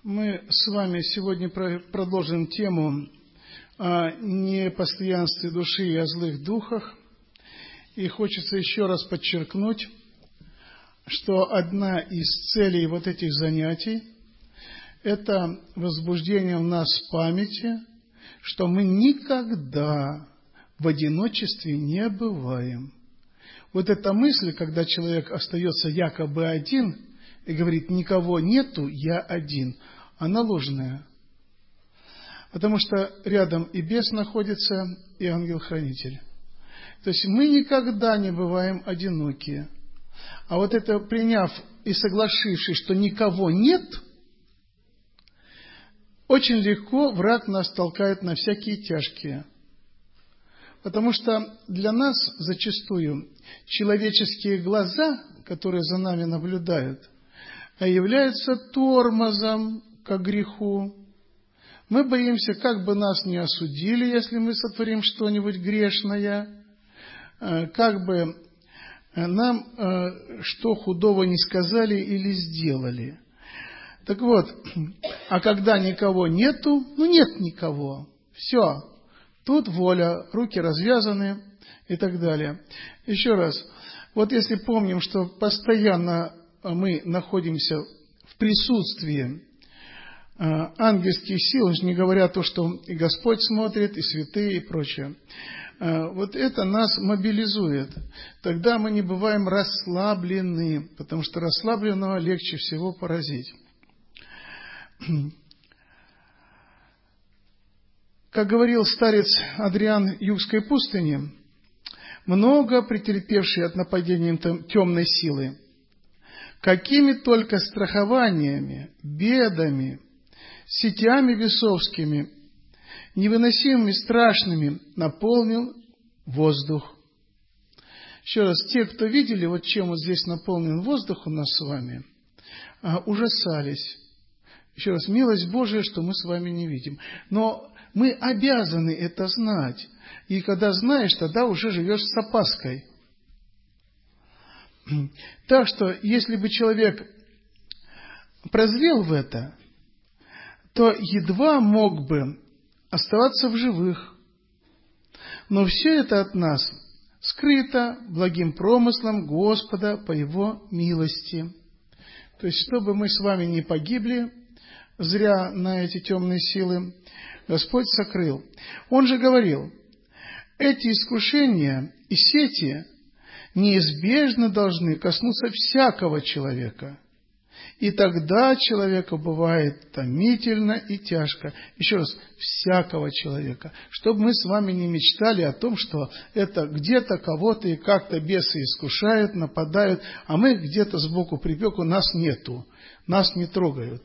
Мы с вами сегодня продолжим тему о непостоянстве души и о злых духах. И хочется еще раз подчеркнуть, что одна из целей вот этих занятий – это возбуждение в нас памяти, что мы никогда в одиночестве не бываем. Вот эта мысль, когда человек остается якобы один и говорит: «Никого нету, я один», она ложная. Потому что рядом и бес находится, и ангел-хранитель. То есть мы никогда не бываем одинокие. А вот это, приняв и соглашившись, что никого нет, очень легко враг нас толкает на всякие тяжкие. Потому что для нас зачастую человеческие глаза, которые за нами наблюдают, являются тормозом к греху. Мы боимся, как бы нас не осудили, если мы сотворим что-нибудь грешное, как бы нам что худого не сказали или сделали. Так вот, а когда никого нету, нет никого, все, тут воля, руки развязаны и так далее. Еще раз, вот если помним, что постоянно мы находимся в присутствии ангельских сил, не говоря то, что и Господь смотрит, и святые, и прочее, вот это нас мобилизует. Тогда мы не бываем расслаблены, потому что расслабленного легче всего поразить. Как говорил старец Адриан Югской пустыни, много претерпевшие от нападения темной силы, какими только страхованиями, бедами, сетями бесовскими, невыносимыми, страшными наполнил воздух. Еще раз, те, кто видели, вот чем вот здесь наполнен воздух у нас с вами, ужасались. Еще раз, милость Божия, что мы с вами не видим. Но мы обязаны это знать. И когда знаешь, тогда уже живешь с опаской. Так что, если бы человек прозрел в это, то едва мог бы оставаться в живых. Но все это от нас скрыто благим промыслом Господа по Его милости. То есть, чтобы мы с вами не погибли зря на эти темные силы, Господь сокрыл. Он же говорил: эти искушения и сети неизбежно должны коснуться всякого человека. И тогда человеку бывает томительно и тяжко. Еще раз, всякого человека. Чтобы мы с вами не мечтали о том, что это где-то кого-то и как-то бесы искушают, нападают, а мы где-то сбоку припеку, нас нету, нас не трогают.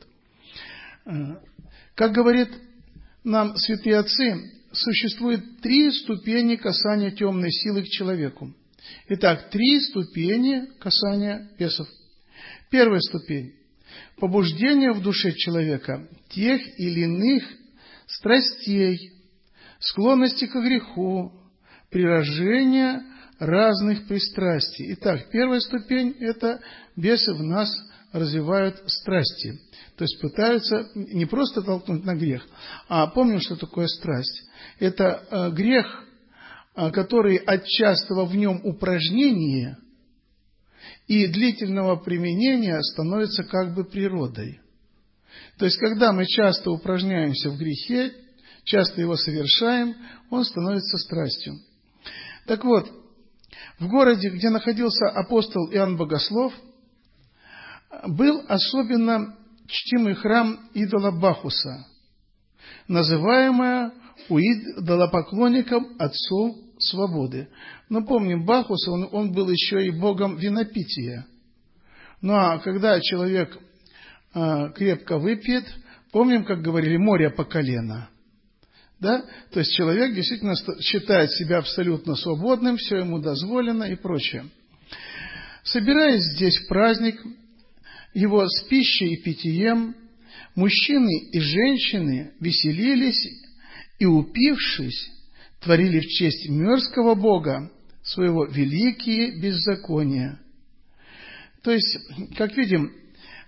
Как говорит нам святые отцы, существует 3 ступени касания темной силы к человеку. Итак, 3 ступени касания бесов. Первая ступень – побуждение в душе человека тех или иных страстей, склонности к греху, приражения разных пристрастий. Итак, первая ступень – это бесы в нас развивают страсти. То есть пытаются не просто толкнуть на грех, а помним, что такое страсть. Это грех, который от частого в нем упражнения и длительного применения становится как бы природой. То есть, когда мы часто упражняемся в грехе, часто его совершаем, он становится страстью. Так вот, в городе, где находился апостол Иоанн Богослов, был особенно чтимый храм идола Бахуса, называемая у идолопоклонников отцом свободы. Но помним, Бахус, он был еще и богом винопития. Ну а когда человек крепко выпьет, помним, как говорили, море по колено. Да? То есть человек действительно считает себя абсолютно свободным, все ему дозволено и прочее. Собираясь здесь в праздник, его с пищей и питьем, мужчины и женщины веселились и, упившись, творили в честь мирского бога своего великие беззакония. То есть, как видим,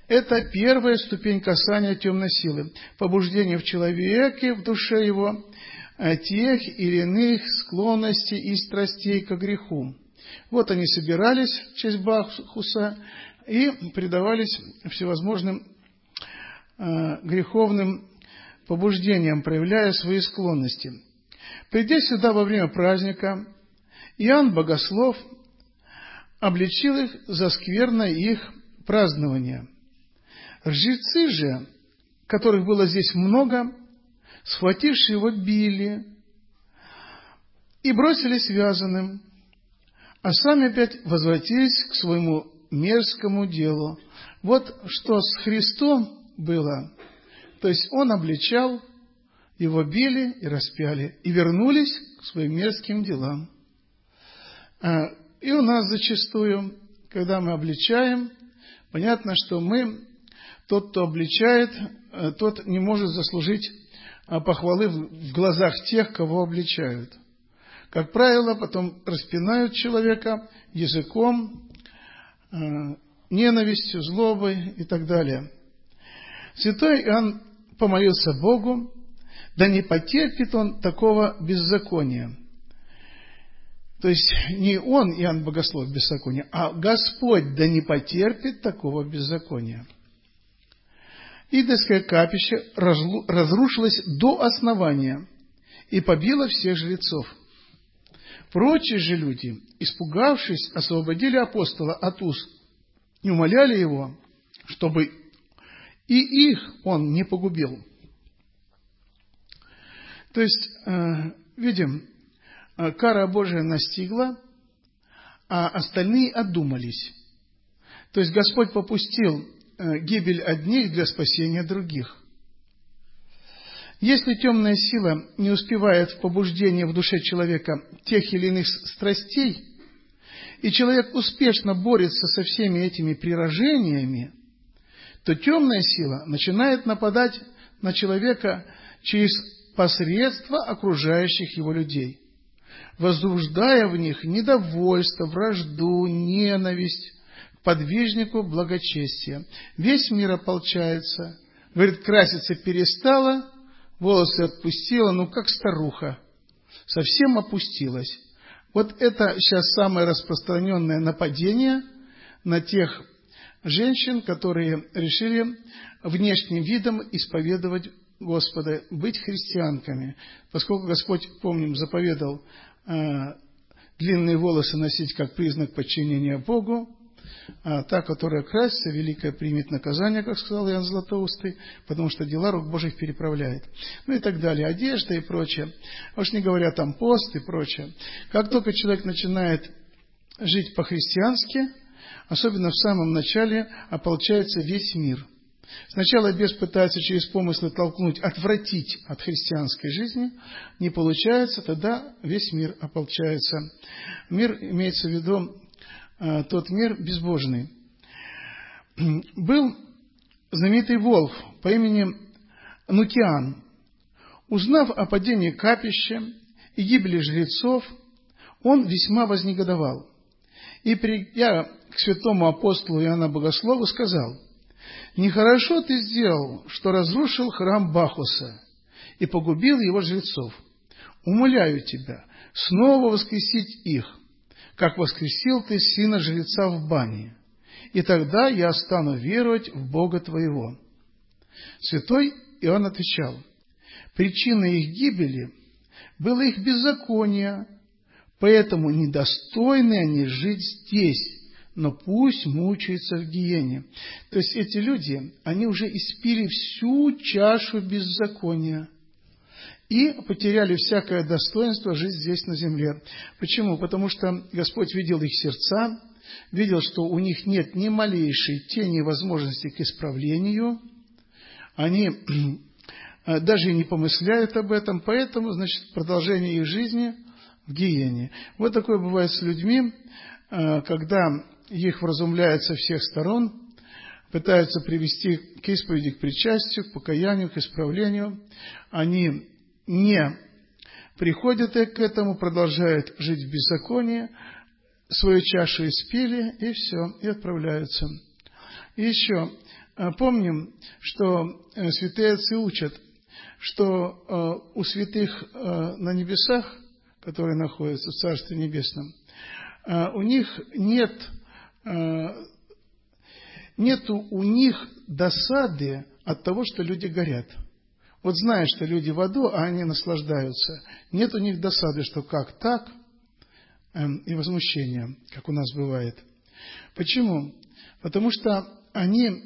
Это первая ступень касания темной силы. Побуждение в человеке, в душе его, тех или иных склонностей и страстей к греху. Вот они собирались в честь Бахуса и предавались всевозможным греховным побуждениям, проявляя свои склонности. Придя сюда во время праздника, Иоанн Богослов обличил их за скверное их празднование. Жрецы же, которых было здесь много, схвативши его, били и бросили связанным, а сами опять возвратились к своему мерзкому делу. Вот что с Христом было. То есть Он обличал, его били и распяли, и вернулись к своим мерзким делам. И у нас зачастую, когда мы обличаем, понятно, что тот, кто обличает, тот не может заслужить похвалы в глазах тех, кого обличают. Как правило, потом распинают человека языком, ненавистью, злобой и так далее. Святой Иоанн помолился Богу, да не потерпит он такого беззакония. То есть не он, Иоанн Богослов, беззакония, а Господь да не потерпит такого беззакония. Идольское капище разрушилось до основания и побило всех жрецов. Прочие же люди, испугавшись, освободили апостола от уз и умоляли его, чтобы и их он не погубил. То есть, видим, кара Божия настигла, а остальные отдумались. То есть Господь попустил гибель одних для спасения других. Если темная сила не успевает в побуждении в душе человека тех или иных страстей, и человек успешно борется со всеми этими приражениями, то темная сила начинает нападать на человека через посредство окружающих его людей, возбуждая в них недовольство, вражду, ненависть к подвижнику благочестия. Весь мир ополчается, говорит, краситься перестала, волосы отпустила, как старуха, совсем опустилась. Вот это сейчас самое распространенное нападение на тех женщин, которые решили внешним видом исповедовать Господа, быть христианками. Поскольку Господь, помним, заповедал длинные волосы носить как признак подчинения Богу, а та, которая красится, великая примет наказание, как сказал Иоанн Златоустый, потому что дела рук Божьих переправляет. И так далее. Одежда и прочее. А уж не говоря там пост и прочее. Как только человек начинает жить по-христиански, особенно в самом начале, ополчается весь мир. Сначала бес пытается через помыслы толкнуть, отвратить от христианской жизни. Не получается, тогда весь мир ополчается. Мир имеется в виду тот мир безбожный. Был знаменитый волхв по имени Нукиан. Узнав о падении капища и гибели жрецов, он весьма вознегодовал. И, придя к святому апостолу Иоанну Богослову, сказал: «Нехорошо ты сделал, что разрушил храм Бахуса и погубил его жрецов. Умоляю тебя снова воскресить их, как воскресил ты сына жреца в бане, и тогда я стану веровать в Бога твоего». Святой Иоанн отвечал: «Причиной их гибели было их беззаконие, поэтому недостойны они жить здесь, но пусть мучаются в гиене». То есть эти люди, они уже испили всю чашу беззакония и потеряли всякое достоинство жить здесь на земле. Почему? Потому что Господь видел их сердца, видел, что у них нет ни малейшей тени возможности к исправлению, они даже и не помышляют об этом, поэтому, продолжение их жизни в гиене. Вот такое бывает с людьми, когда их вразумляют со всех сторон, пытаются привести к исповеди, к причастию, к покаянию, к исправлению. Они не приходят к этому, продолжают жить в беззаконии, свою чашу испили, и все, и отправляются. И еще, помним, что святые отцы учат, что у святых на небесах, которые находятся в Царстве Небесном, у них нету у них досады от того, что люди горят. Вот знаешь, что люди в аду, а они наслаждаются. Нет у них досады, что как так, и возмущения, как у нас бывает. Почему? Потому что они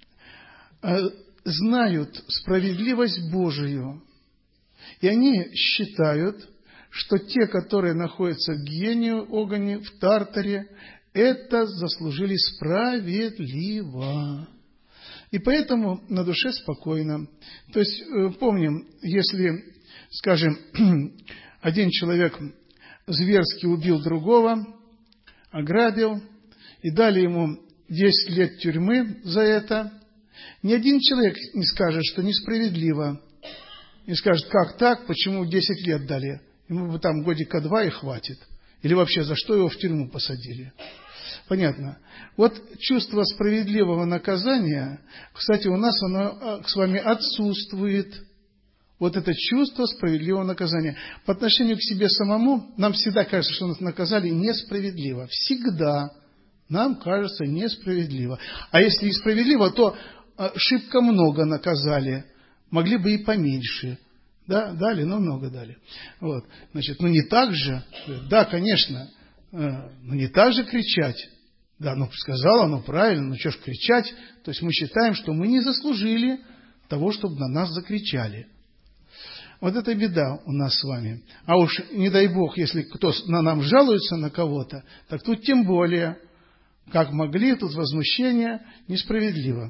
знают справедливость Божию, и они считают, что те, которые находятся в гиене огне, в Тартаре, это заслужили справедливо. И поэтому на душе спокойно. То есть, помним, если, скажем, один человек зверски убил другого, ограбил, и дали ему 10 лет тюрьмы за это, ни один человек не скажет, что несправедливо. Не скажет, как так, почему 10 лет дали? Ему бы там годика 2 и хватит. Или вообще, за что его в тюрьму посадили? Понятно. Вот чувство справедливого наказания, кстати, у нас оно с вами отсутствует. Вот это чувство справедливого наказания. По отношению к себе самому нам всегда кажется, что нас наказали несправедливо. Всегда нам кажется несправедливо. А если и справедливо, то шибко много наказали. Могли бы и поменьше. Да, дали, но много дали. Вот. Значит, не так же. Да, конечно. Не так же кричать. Да, сказала, правильно, что ж кричать. То есть мы считаем, что мы не заслужили того, чтобы на нас закричали. Вот это беда у нас с вами. А уж не дай Бог, если кто на нам жалуется на кого-то, так тут тем более, как могли, тут возмущение несправедливо.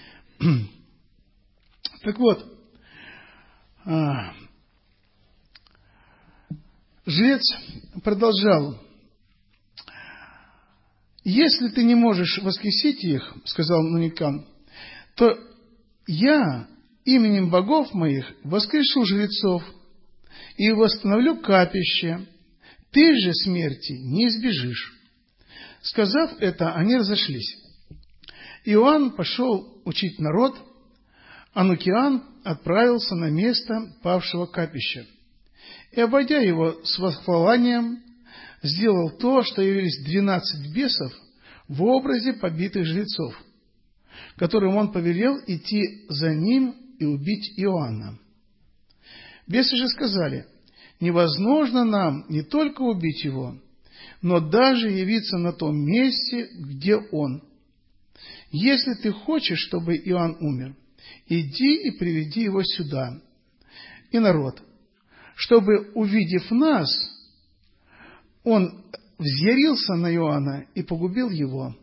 Так вот, жрец продолжал. «Если ты не можешь воскресить их, — сказал Нуникан, — то я именем богов моих воскрешу жрецов и восстановлю капище. Ты же смерти не избежишь». Сказав это, они разошлись. Иоанн пошел учить народ, а Нукиан отправился на место павшего капища. И, обойдя его с восхваланием, сделал то, что явились 12 бесов в образе побитых жрецов, которым он повелел идти за ним и убить Иоанна. Бесы же сказали: невозможно нам не только убить его, но даже явиться на том месте, где он. Если ты хочешь, чтобы Иоанн умер, иди и приведи его сюда. И народ, чтобы, увидев нас, он взъярился на Иоанна и погубил его.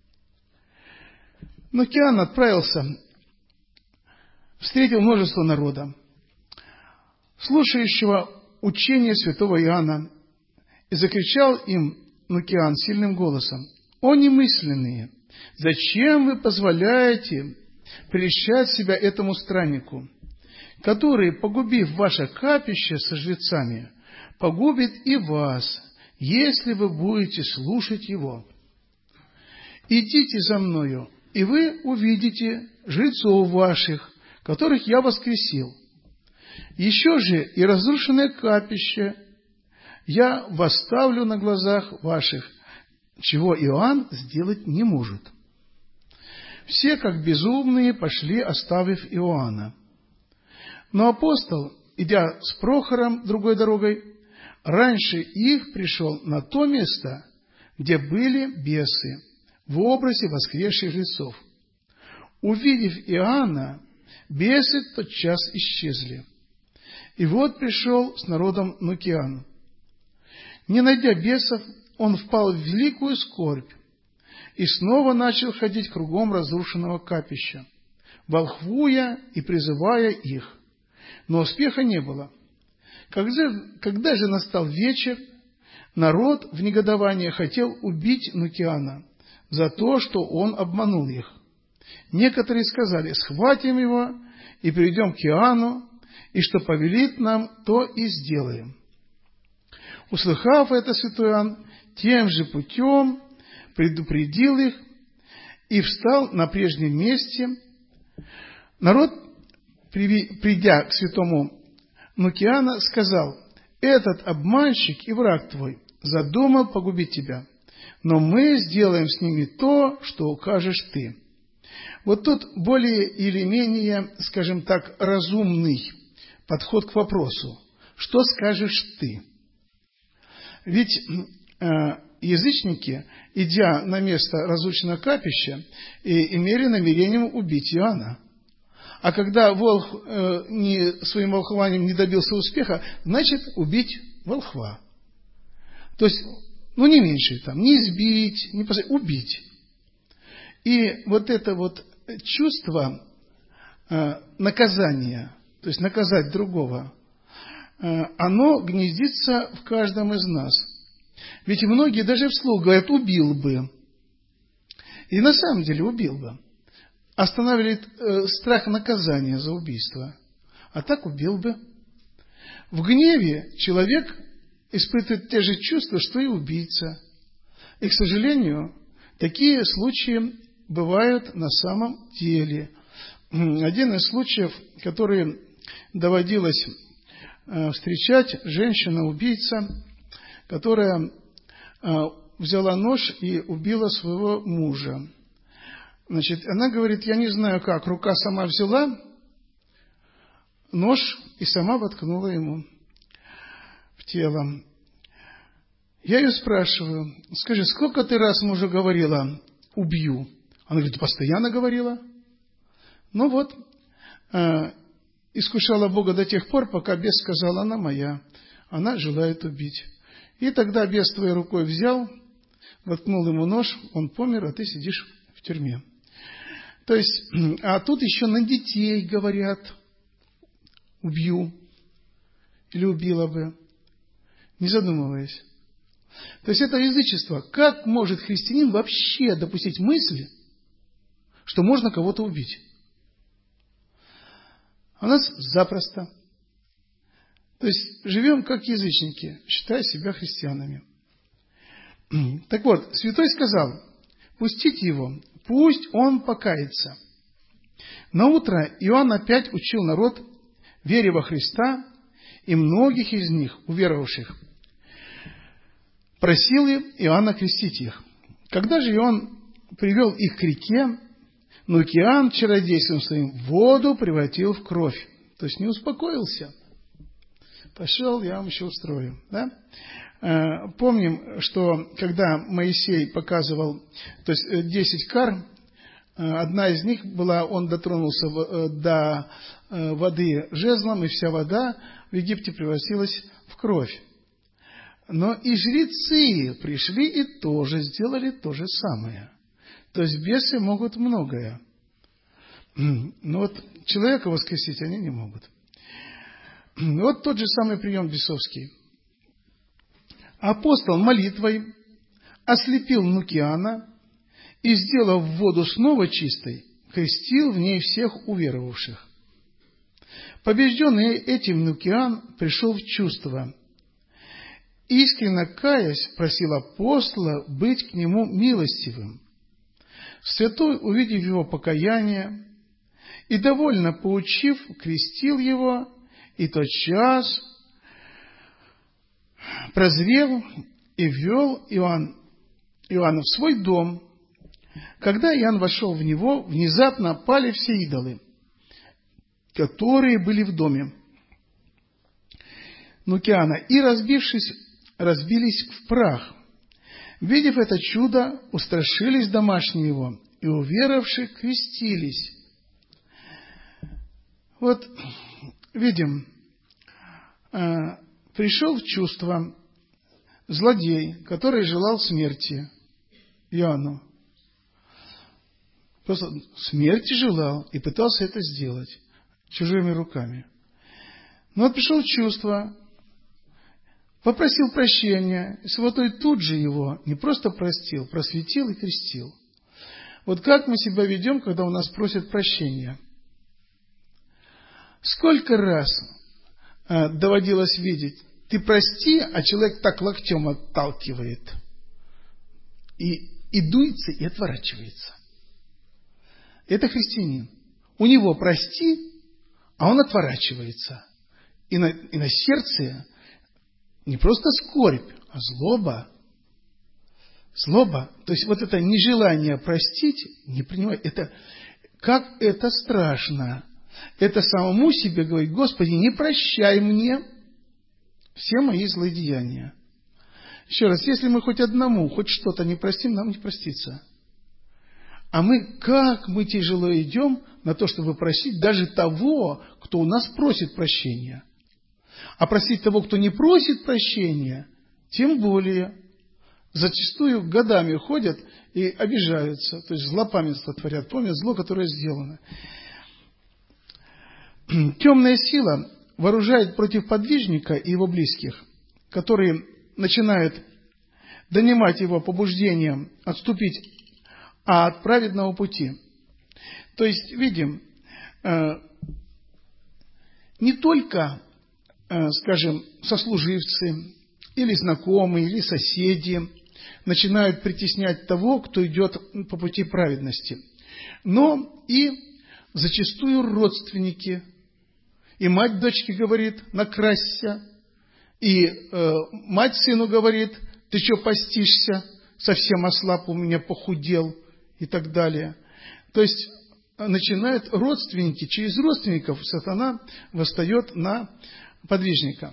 Нукиан отправился, встретил множество народа, слушающего учения святого Иоанна, и закричал им Нукиан сильным голосом: «О немысленные! Зачем вы позволяете прельщать себя этому страннику, который, погубив ваше капище со жрецами, погубит и вас, если вы будете слушать его? Идите за мною, и вы увидите жрецов ваших, которых я воскресил. Еще же и разрушенное капище я восставлю на глазах ваших, чего Иоанн сделать не может». Все, как безумные, пошли, оставив Иоанна. Но апостол, идя с Прохором другой дорогой, раньше их пришел на то место, где были бесы, в образе воскресших жрецов. Увидев Иоанна, бесы тотчас исчезли. И вот пришел с народом Нукиан. Не найдя бесов, он впал в великую скорбь и снова начал ходить кругом разрушенного капища, волхвуя и призывая их. Но успеха не было. Когда же настал вечер, народ в негодовании хотел убить Нукиана за то, что он обманул их. Некоторые сказали: схватим его и приведем к Иоанну, и что повелит нам, то и сделаем. Услыхав это, святой Иоанн тем же путем предупредил их и встал на прежнем месте Народ, придя к святому Нукиана, сказал: «Этот обманщик и враг твой задумал погубить тебя, но мы сделаем с ними то, что укажешь ты». Вот тут более или менее, скажем так, разумный подход к вопросу. Что скажешь ты? Ведь язычники, идя на место разрушенного капища, имели намерением убить Иоанна. А когда волх своим волхвованием не добился успеха, значит, убить волхва. То есть, не меньше, не избить, не посадить, убить. И вот это вот чувство наказания, то есть наказать другого, оно гнездится в каждом из нас. Ведь многие даже вслух говорят: убил бы. И на самом деле убил бы. Останавливает страх наказания за убийство. А так убил бы. В гневе человек испытывает те же чувства, что и убийца. И, к сожалению, такие случаи бывают на самом деле. Один из случаев, который доводилось встречать, женщина-убийца, которая взяла нож и убила своего мужа. Значит, она говорит: я не знаю как, рука сама взяла нож и сама воткнула ему в тело. Я ее спрашиваю: скажи, сколько ты раз мужу говорила: убью? Она говорит: постоянно говорила. Искушала Бога до тех пор, пока бес сказал: она моя, она желает убить. И тогда бес твоей рукой взял, воткнул ему нож, он помер, а ты сидишь в тюрьме. То есть, а тут еще на детей говорят: убью или убила бы, не задумываясь. То есть это язычество. Как может христианин вообще допустить мысли, что можно кого-то убить? А у нас запросто. То есть живем как язычники, считая себя христианами. Так вот, святой сказал: пустите его, пусть он покается. Наутро Иоанн опять учил народ вере во Христа, и многих из них, уверовавших, просил Иоанна крестить их. Когда же Иоанн привел их к реке, Нукиан чародейством своим воду превратил в кровь. То есть не успокоился. Пошел, я вам еще устрою. Да? Помним, что когда Моисей показывал, то есть 10 кар, одна из них была: он дотронулся до воды жезлом, и вся вода в Египте превратилась в кровь. Но и жрецы пришли и тоже сделали то же самое. То есть бесы могут многое. Но вот человека воскресить они не могут. Вот тот же самый прием бесовский. Апостол молитвой ослепил Нукиана и, сделав воду снова чистой, крестил в ней всех уверовавших. Побежденный этим Нукиан пришел в чувство. Искренне каясь, просил апостола быть к нему милостивым. Святой, увидев его покаяние и довольно поучив, крестил его, и тотчас прозрел и ввел Иоанна в свой дом. Когда Иоанн вошел в него, внезапно пали все идолы, которые были в доме Нукиана, и, разбились в прах. Видев это чудо, устрашились домашние его, и уверовавшие крестились. Вот видим, пришел в чувство злодей, который желал смерти Иоанну. Просто смерти желал и пытался это сделать чужими руками. Но вот пришел в чувство, попросил прощения, и святой тут же его не просто простил, просветил и крестил. Вот как мы себя ведем, когда у нас просят прощения? Сколько раз доводилось видеть: ты прости, а человек так локтем отталкивает, и дуется, и отворачивается. Это христианин. у него прости, а он отворачивается. И на сердце не просто скорбь, а злоба. Злоба. То есть вот это нежелание простить, не принимать, как это страшно. Это самому себе говорить: Господи, не прощай мне все мои злодеяния. Еще раз, если мы хоть одному, хоть что-то не простим, нам не простится. А как мы тяжело идем на то, чтобы просить даже того, кто у нас просит прощения. А просить того, кто не просит прощения, тем более. Зачастую годами ходят и обижаются, то есть злопамятство творят, помнят зло, которое сделано. Темная сила вооружает против подвижника и его близких, которые начинают донимать его побуждением отступить от праведного пути. То есть, видим, не только, скажем, сослуживцы, или знакомые, или соседи начинают притеснять того, кто идет по пути праведности, но и зачастую родственники. И мать дочке говорит: накрасься. И мать сыну говорит: ты что постишься, совсем ослаб, у меня похудел, и так далее. То есть начинают родственники, через родственников сатана восстает на подвижника.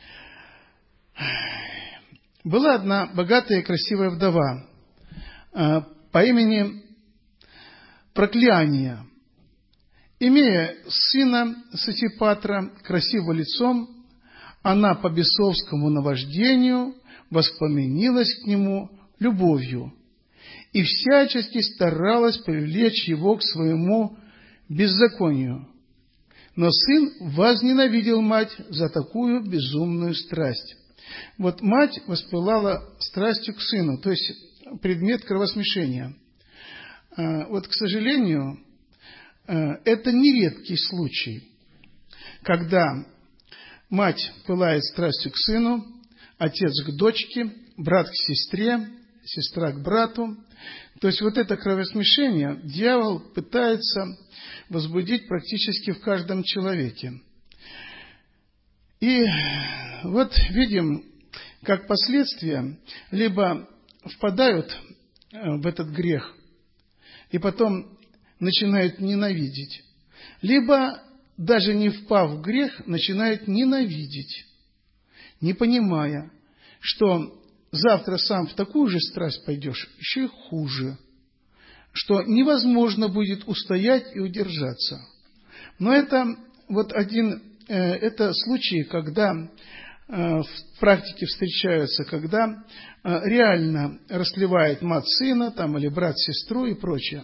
Была одна богатая и красивая вдова по имени Прокляние. Имея сына Сосипатра, красивым лицом, она по бесовскому наваждению воспламенилась к нему любовью и всячески старалась привлечь его к своему беззаконию. Но сын возненавидел мать за такую безумную страсть. Вот мать воспылала страстью к сыну, то есть предмет кровосмешения. Вот, к сожалению, это не редкий случай, когда мать пылает страстью к сыну, отец к дочке, брат к сестре, сестра к брату. То есть вот это кровосмешение дьявол пытается возбудить практически в каждом человеке. И вот видим, как последствия либо впадают в этот грех и потом начинают ненавидеть, либо, даже не впав в грех, начинают ненавидеть, не понимая, что завтра сам в такую же страсть пойдешь, еще и хуже, что невозможно будет устоять и удержаться. Но это вот это случаи, когда в практике встречаются, когда реально растлевает мать сына, там, или брат сестру и прочее.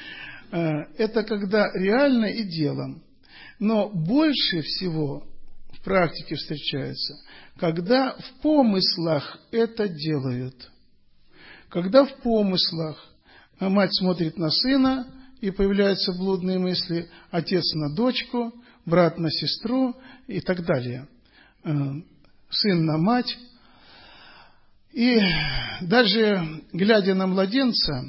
Это когда реально и делом. Но больше всего в практике встречается, когда в помыслах это делают. Когда в помыслах мать смотрит на сына, и появляются блудные мысли, отец на дочку, брат на сестру и так далее. Сын на мать. И даже глядя на младенца,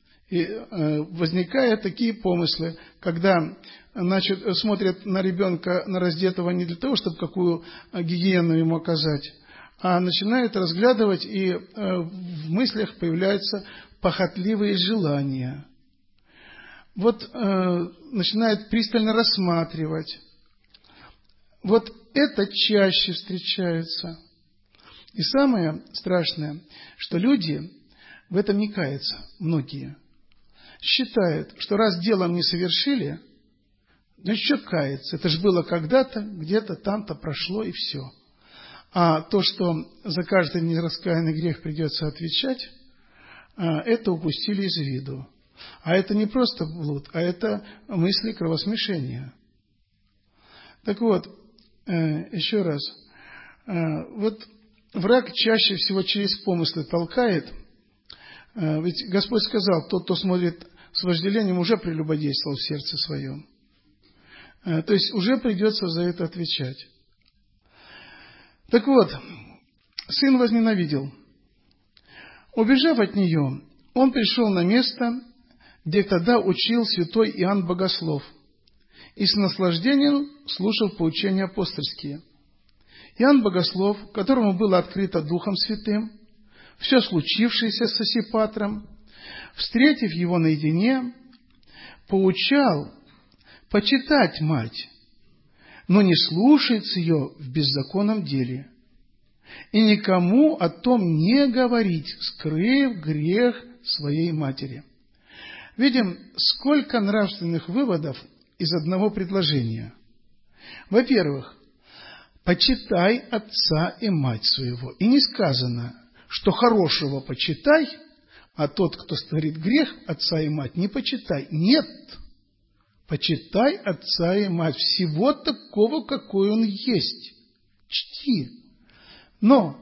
возникают такие помыслы, когда смотрят на ребенка, на раздетого не для того, чтобы какую гигиену ему оказать, а начинают разглядывать, и в мыслях появляются похотливые желания. Вот начинают пристально рассматривать. Вот это чаще встречается. И самое страшное, что люди в этом не каются, многие. Считают, что раз делом не совершили, значит, что каяться? Это же было когда-то, где-то там-то прошло, и все. А то, что за каждый нераскаянный грех придется отвечать, это упустили из виду. А это не просто блуд, а это мысли кровосмешения. Так вот, еще раз, вот враг чаще всего через помыслы толкает. Ведь Господь сказал: тот, кто смотрит с вожделением, уже прелюбодействовал в сердце своем. То есть уже придется за это отвечать. Так вот, сын возненавидел. Убежав от нее, он пришел на место, где тогда учил святой Иоанн Богослов, и с наслаждением слушал поучения апостольские. Иоанн Богослов, которому было открыто Духом Святым все случившееся с Сосипатром, встретив его наедине, поучал почитать мать, но не слушается ее в беззаконном деле, и никому о том не говорить, скрыв грех своей матери. Видим, сколько нравственных выводов из одного предложения. Во-первых, почитай отца и мать своего. И не сказано, что хорошего почитай, а тот, кто творит грех, отца и мать, не почитай. Нет. Почитай отца и мать всего такого, какой он есть. Чти. Но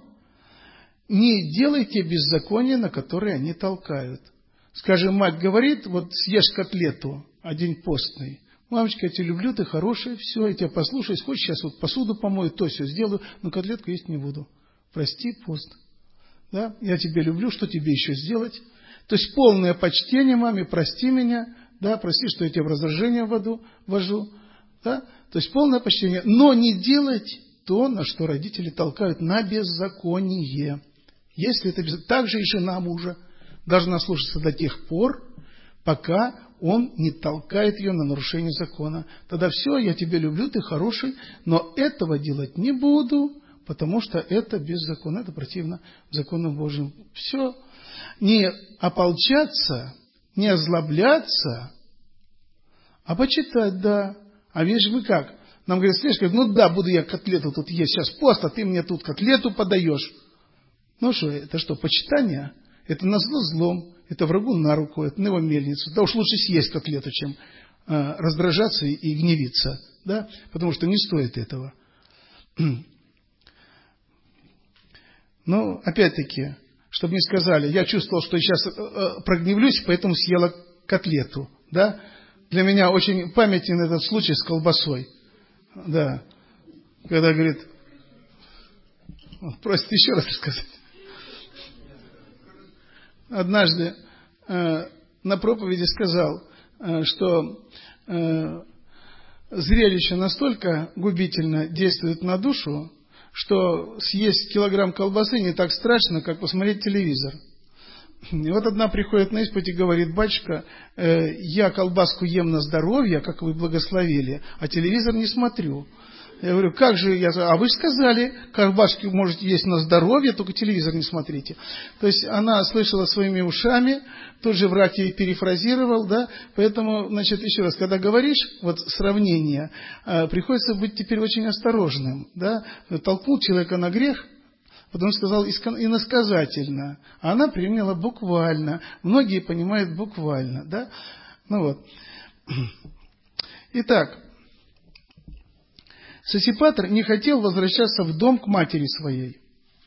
не делайте беззакония, на которые они толкают. Скажем, мать говорит, вот съешь котлету, а день постный. Мамочка, я тебя люблю, ты хорошая, все, я тебя послушаюсь, хочешь, сейчас вот посуду помою, то все сделаю, но котлетку есть не буду. Прости, пост. Да? Я тебя люблю, что тебе еще сделать? То есть полное почтение маме, прости меня, да, прости, что я тебя в раздражение ввожу, да? То есть полное почтение, но не делать то, на что родители толкают, на беззаконие. Если это так же и жена мужа должна слушаться до тех пор, пока он не толкает ее на нарушение закона. Тогда все, я тебя люблю, ты хороший, но этого делать не буду, потому что это беззаконно, это противно закону Божьим. Все. Не ополчаться, не озлобляться, а почитать, да. А видишь, вы как? Нам говорят, слышишь, ну да, буду я котлету тут есть, сейчас пост, а ты мне тут котлету подаешь. Ну что, это что, почитание? Это назло злом, это врагу на руку, это на его мельницу. Да уж лучше съесть котлету, чем раздражаться и гневиться, да? Потому что не стоит этого. Но, опять-таки, чтобы не сказали, я чувствовал, что сейчас прогневлюсь, поэтому съела котлету, да? Для меня очень памятен этот случай с колбасой, да? Когда, говорит, просит еще раз рассказать. Однажды на проповеди сказал, что зрелище настолько губительно действует на душу, что съесть килограмм колбасы не так страшно, как посмотреть телевизор. И вот одна приходит на исповедь и говорит, батюшка, я колбаску ем на здоровье, как вы благословили, а телевизор не смотрю. Я говорю, как же я... А вы же сказали, колбаску можете есть на здоровье, только телевизор не смотрите. То есть она слышала своими ушами, тут же враг ей перефразировал, да, поэтому, значит, еще раз, когда говоришь, вот сравнение, приходится быть теперь очень осторожным, да, толкнул человека на грех, потом сказал иносказательно, а она приняла буквально, многие понимают буквально, да, ну вот. Итак, Сосипатр не хотел возвращаться в дом к матери своей.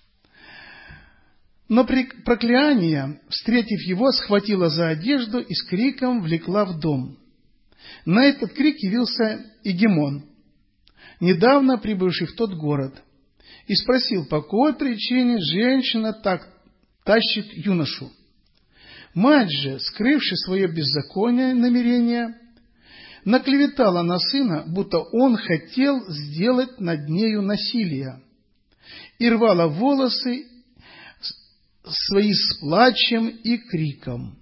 Но Проклеания, встретив его, схватила за одежду и с криком влекла в дом. На этот крик явился Игемон, недавно прибывший в тот город, и спросил, по какой причине женщина так тащит юношу. Мать же, скрывши свое беззаконное намерение, наклеветала на сына, будто он хотел сделать над нею насилие, и рвала волосы свои с плачем и криком.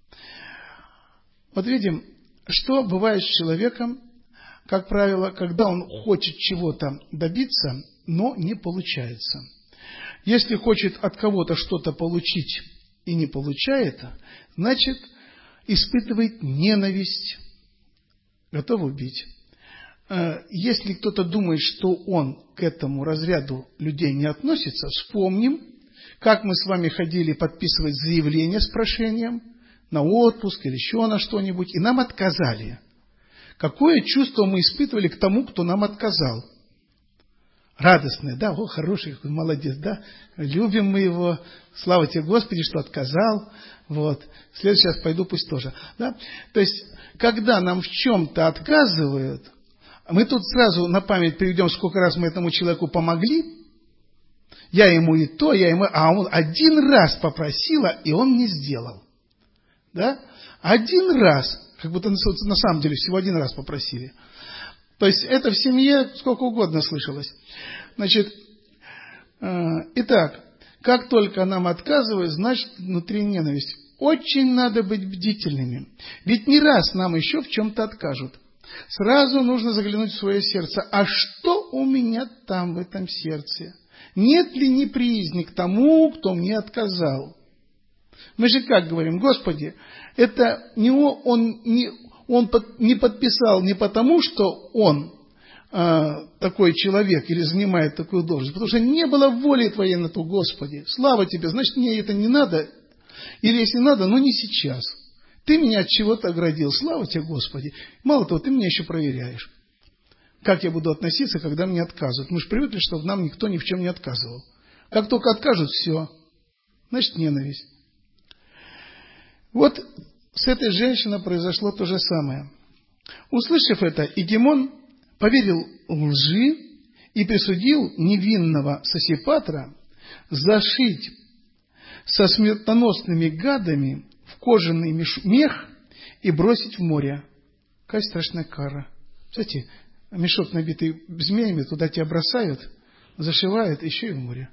Вот видим, что бывает с человеком, как правило, когда он хочет чего-то добиться, но не получается. Если хочет от кого-то что-то получить и не получает, значит, испытывает ненависть, готов убить. Если кто-то думает, что он к этому разряду людей не относится, вспомним, как мы с вами ходили подписывать заявление с прошением на отпуск или еще на что-нибудь, и нам отказали. Какое чувство мы испытывали к тому, кто нам отказал? Радостное, да, о, хороший, молодец, да, любим мы его, слава тебе, Господи, что отказал, вот, в следующий раз пойду, пусть тоже, да. То есть, когда нам в чем-то отказывают, мы тут сразу на память приведем, сколько раз мы этому человеку помогли, я ему и то, а он один раз попросила, и он не сделал, да, один раз, как будто на самом деле всего один раз попросили. То есть это в семье сколько угодно слышалось. Значит, итак, как только нам отказывают, значит внутри ненависть. Очень надо быть бдительными. Ведь не раз нам еще в чем-то откажут. Сразу нужно заглянуть в свое сердце. А что у меня там в этом сердце? Нет ли неприязни к тому, кто мне отказал? Мы же как говорим: Господи, это не он не подписал не потому, что он такой человек или занимает такую должность, потому что не было воли Твоей на то, Господи. Слава Тебе, значит, мне это не надо, или если надо, но не сейчас. Ты меня от чего-то оградил. Слава Тебе, Господи. Мало того, Ты меня еще проверяешь. Как я буду относиться, когда мне отказывают? Мы же привыкли, чтобы нам никто ни в чем не отказывал. Как только откажут, все. Значит, ненависть. Вот с этой женщиной произошло то же самое. Услышав это, Игемон поверил лжи и присудил невинного Сосипатра зашить со смертоносными гадами в кожаный мех и бросить в море. Какая страшная кара. Кстати, мешок, набитый змеями, туда тебя бросают, зашивают, еще и в море.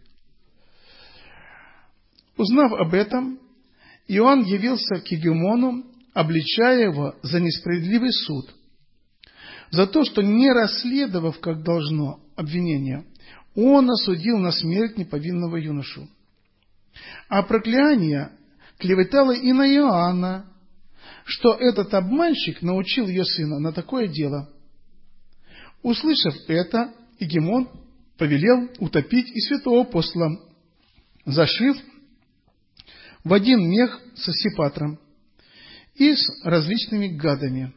Узнав об этом, Иоанн явился к Игумену, обличая его за несправедливый суд, за то, что, не расследовав, как должно, обвинение, он осудил на смерть неповинного юношу. А прокляние клеветало и на Иоанна, что этот обманщик научил ее сына на такое дело. Услышав это, Игемон повелел утопить и святого апостола, зашив в один мех с Сосипатром и с различными гадами.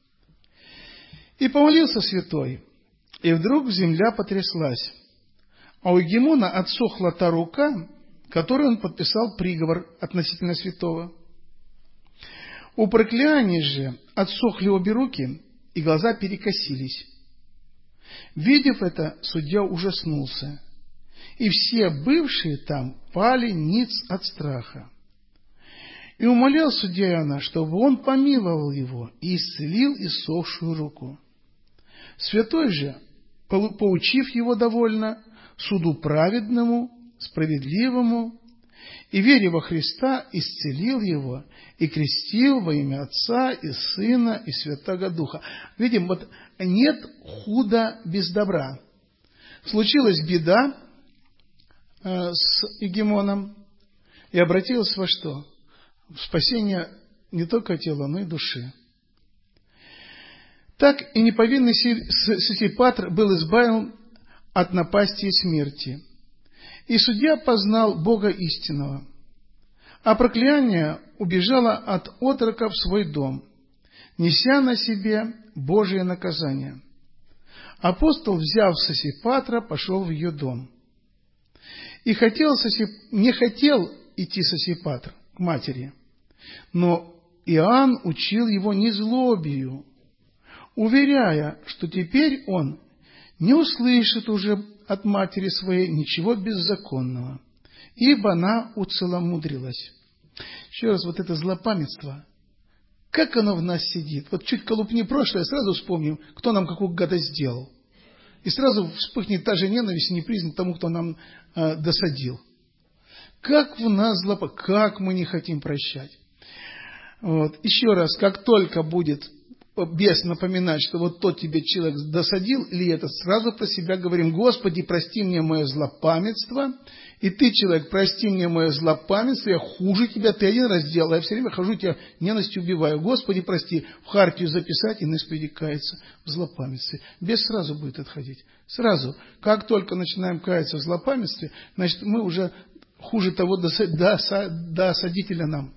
И помолился святой, и вдруг земля потряслась, а у Игемона отсохла та рука, которой он подписал приговор относительно святого. У Проклеании же отсохли обе руки, и глаза перекосились. Видев это, судья ужаснулся, и все бывшие там пали ниц от страха. И умолял судья Иоанна, чтобы он помиловал его и исцелил иссохшую руку. Святой же, поучив его довольно, суду праведному, справедливому, и, веря во Христа, исцелил его и крестил во имя Отца и Сына и Святаго Духа. Видим, вот нет худа без добра. Случилась беда с Игемоном, и обратилась во что? В спасение не только тела, но и души. Так и неповинный Сосипатр был избавлен от напасти и смерти. И судья познал Бога истинного. А Проклеания убежала от отрока в свой дом, неся на себе Божие наказание. Апостол, взяв Сосипатра, пошел в ее дом. И не хотел идти Сосипатр к матери, но Иоанн учил его незлобию, уверяя, что теперь он не услышит уже от матери своей ничего беззаконного, ибо она уцеломудрилась. Еще раз, вот это злопамятство, как оно в нас сидит. Вот чуть колупни прошлое, сразу вспомним, кто нам какую гадость сделал. И сразу вспыхнет та же ненависть и неприязнь к тому, кто нам досадил. Как в нас как мы не хотим прощать. Вот. Еще раз, как только будет бес напоминать, что вот тот тебе человек досадил, или это, сразу про себя говорим: Господи, прости мне мое злопамятство, и ты, человек, прости мне мое злопамятство, я хуже тебя, ты один раз делал, я все время хожу, тебя ненавистью убиваю. Господи, прости, в хартию записать, и на исповеди каяться в злопамятстве. Бес сразу будет отходить. Сразу. Как только начинаем каяться в злопамятстве, значит, мы уже хуже того досадителя нам.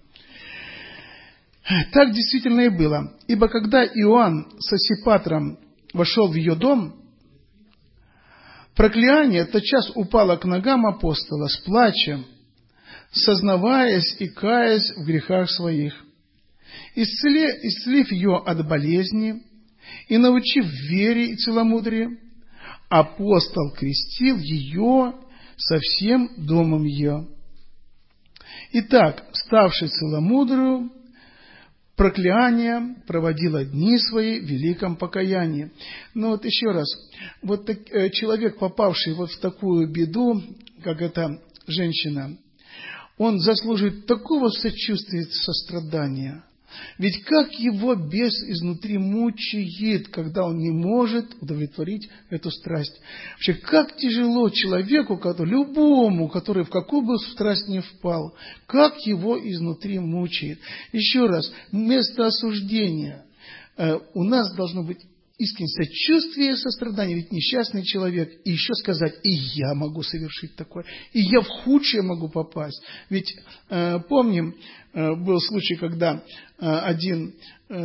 Так действительно и было. Ибо когда Иоанн с Сосипатром вошел в ее дом, Проклеания тотчас упала к ногам апостола с плачем, сознаваясь и каясь в грехах своих. Исцелив ее от болезни и научив вере и целомудрию, апостол крестил ее со всем домом ее. Итак, ставший целомудрию, прокляние проводила дни свои в великом покаянии. Но вот еще раз, вот человек, попавший вот в такую беду, как эта женщина, он заслуживает такого сочувствия и сострадания. Ведь как его бес изнутри мучает, когда он не может удовлетворить эту страсть. Вообще, как тяжело человеку, любому, который в какую бы страсть не впал, как его изнутри мучает. Еще раз, вместо осуждения у нас должно быть искреннее сочувствие и сострадание, ведь несчастный человек, и еще сказать, и я могу совершить такое, и я в худшее могу попасть. Ведь помним, был случай, когда один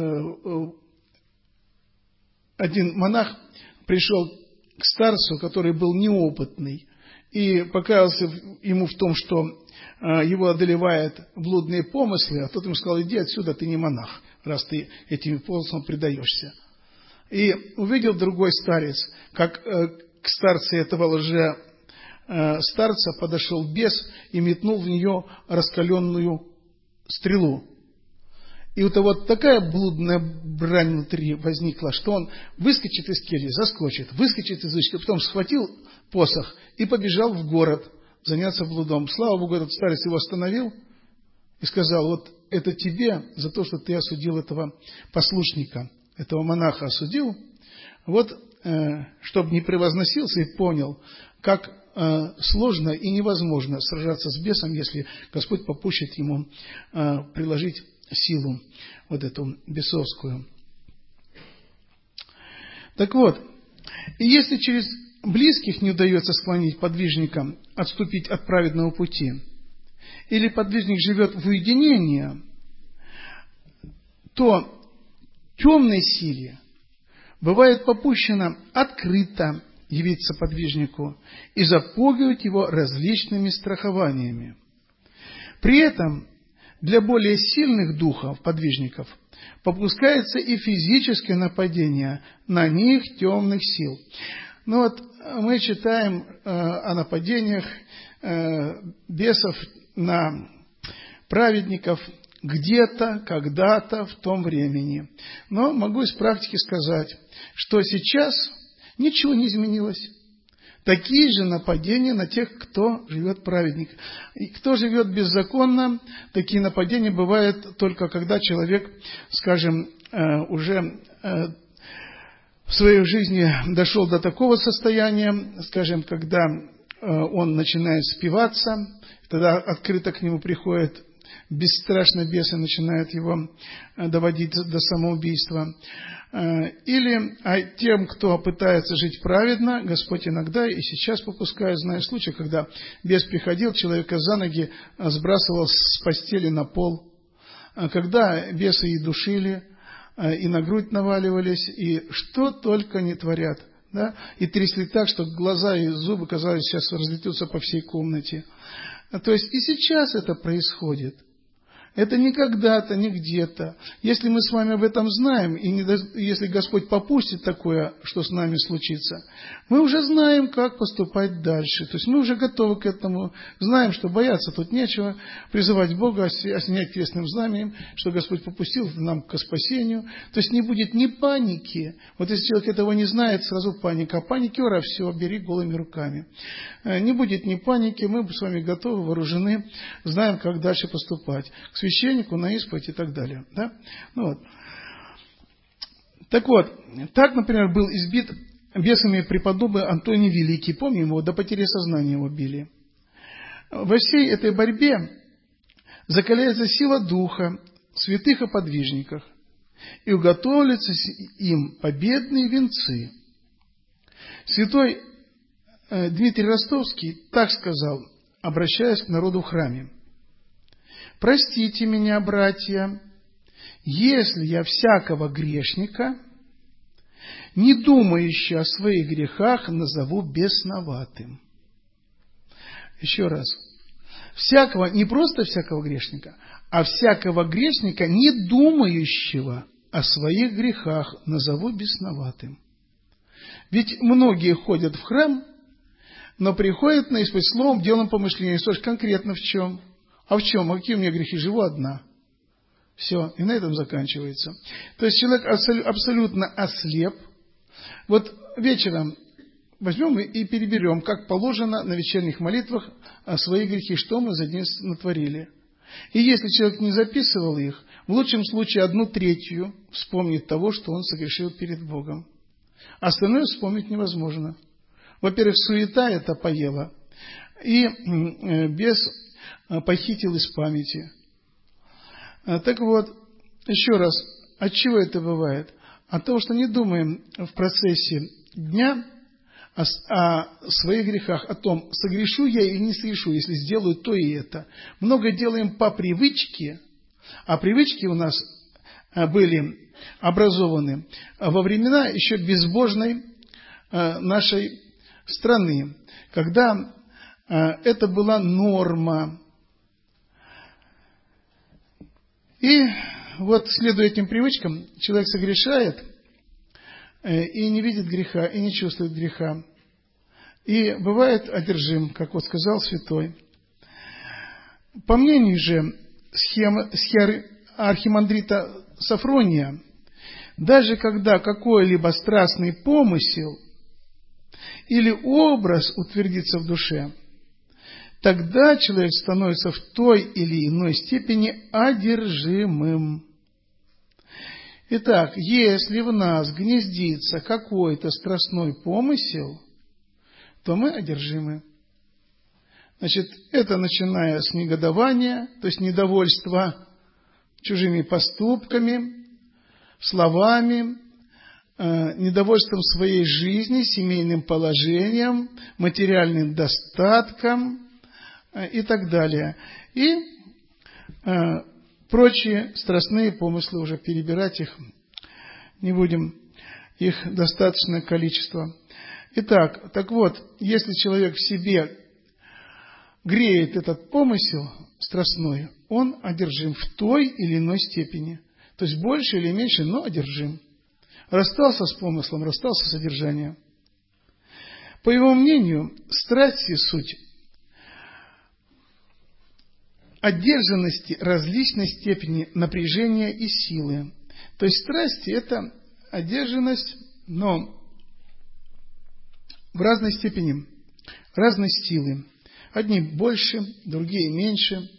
монах пришел к старцу, который был неопытный, и покаялся ему в том, что его одолевают блудные помыслы, а тот ему сказал, иди отсюда, ты не монах, раз ты этим помыслам предаешься. И увидел другой старец, как к старцу этого лже-старца подошел бес и метнул в нее раскаленную стрелу. И у того такая блудная брань внутри возникла, что он выскочит из кельи, заскочит, выскочит из кельи, потом схватил посох и побежал в город заняться блудом. Слава Богу, этот старец его остановил и сказал, вот это тебе за то, что ты осудил этого послушника. Этого монаха осудил, вот, чтобы не превозносился и понял, как сложно и невозможно сражаться с бесом, если Господь попущит ему приложить силу вот эту бесовскую. Так вот, и если через близких не удается склонить подвижника отступить от праведного пути, или подвижник живет в уединении, то темной силе бывает попущено открыто явиться подвижнику и запугивать его различными страхованиями. При этом для более сильных духов, подвижников, попускается и физическое нападение на них темных сил. Ну вот мы читаем о нападениях бесов на праведников где-то, когда-то, в том времени. Но могу из практики сказать, что сейчас ничего не изменилось. Такие же нападения на тех, кто живет праведник. И кто живет беззаконно, такие нападения бывают только когда человек, скажем, уже в своей жизни дошел до такого состояния, скажем, когда он начинает спиваться, тогда открыто к нему приходит бесстрашно бесы, начинают его доводить до самоубийства. Или тем, кто пытается жить праведно, Господь иногда и сейчас попускает, знаю случаи, когда бес приходил, человека за ноги сбрасывал с постели на пол, когда бесы и душили, и на грудь наваливались, и что только не творят, да? И трясли так, что глаза и зубы, казалось, сейчас разлетятся по всей комнате. То есть и сейчас это происходит. Это не когда-то, не где-то. Если мы с вами об этом знаем, и если Господь попустит такое, что с нами случится, мы уже знаем, как поступать дальше. То есть мы уже готовы к этому, знаем, что бояться тут нечего, призывать Бога, осенять крестным знаменем, что Господь попустил нам к спасению. То есть не будет ни паники. Вот если человек этого не знает, сразу паника. А паникера все, бери голыми руками. Не будет ни паники, мы с вами готовы, вооружены, знаем, как дальше поступать. К священнику, на исповедь и так далее. Да? Ну вот. Так вот, так, например, был избит бесами преподобный Антоний Великий. Помним его, до потери сознания его били. Во всей этой борьбе закаляется сила духа святых и подвижников, и уготовляются им победные венцы. Святой Дмитрий Ростовский так сказал, обращаясь к народу в храме: «Простите меня, братья, если я всякого грешника, не думающего о своих грехах, назову бесноватым». Еще раз. Всякого, не просто всякого грешника, а всякого грешника, не думающего о своих грехах, назову бесноватым. Ведь многие ходят в храм, но приходят на исповедь словом, делом, помышлением. Что ж, конкретно в чем? А в чем? А какие у меня грехи? Живу одна. Все, и на этом заканчивается. То есть человек абсолютно ослеп. Вот вечером возьмем и переберем, как положено на вечерних молитвах, свои грехи, что мы за день натворили. И если человек не записывал их, в лучшем случае 1/3 вспомнит того, что он согрешил перед Богом. Остальное вспомнить невозможно. Во-первых, суета это поела, и бес похитил из памяти. Так вот, еще раз, от чего это бывает? От того, что не думаем в процессе дня о своих грехах, о том, согрешу я или не согрешу, если сделаю то и это. Много делаем по привычке, а привычки у нас были образованы во времена еще безбожной нашей страны, когда это была норма. И вот, следуя этим привычкам, человек согрешает и не видит греха, и не чувствует греха. И бывает одержим, как вот сказал святой. По мнению же архимандрита Софрония, даже когда какой-либо страстный помысел или образ утвердится в душе, тогда человек становится в той или иной степени одержимым. Итак, если в нас гнездится какой-то страстной помысел, то мы одержимы. Значит, это начиная с негодования, то есть недовольства чужими поступками, словами, недовольством своей жизни, семейным положением, материальным достатком и так далее. И прочие страстные помыслы, уже перебирать их не будем, их достаточное количество. Итак, так вот, если человек в себе греет этот помысел страстной, он одержим в той или иной степени. То есть больше или меньше, но одержим. Расстался с помыслом, расстался с содержанием. По его мнению, страсти суть одержанности различной степени напряжения и силы. То есть страсти – это одержанность, но в разной степени, разной силы. Одни больше, другие меньше.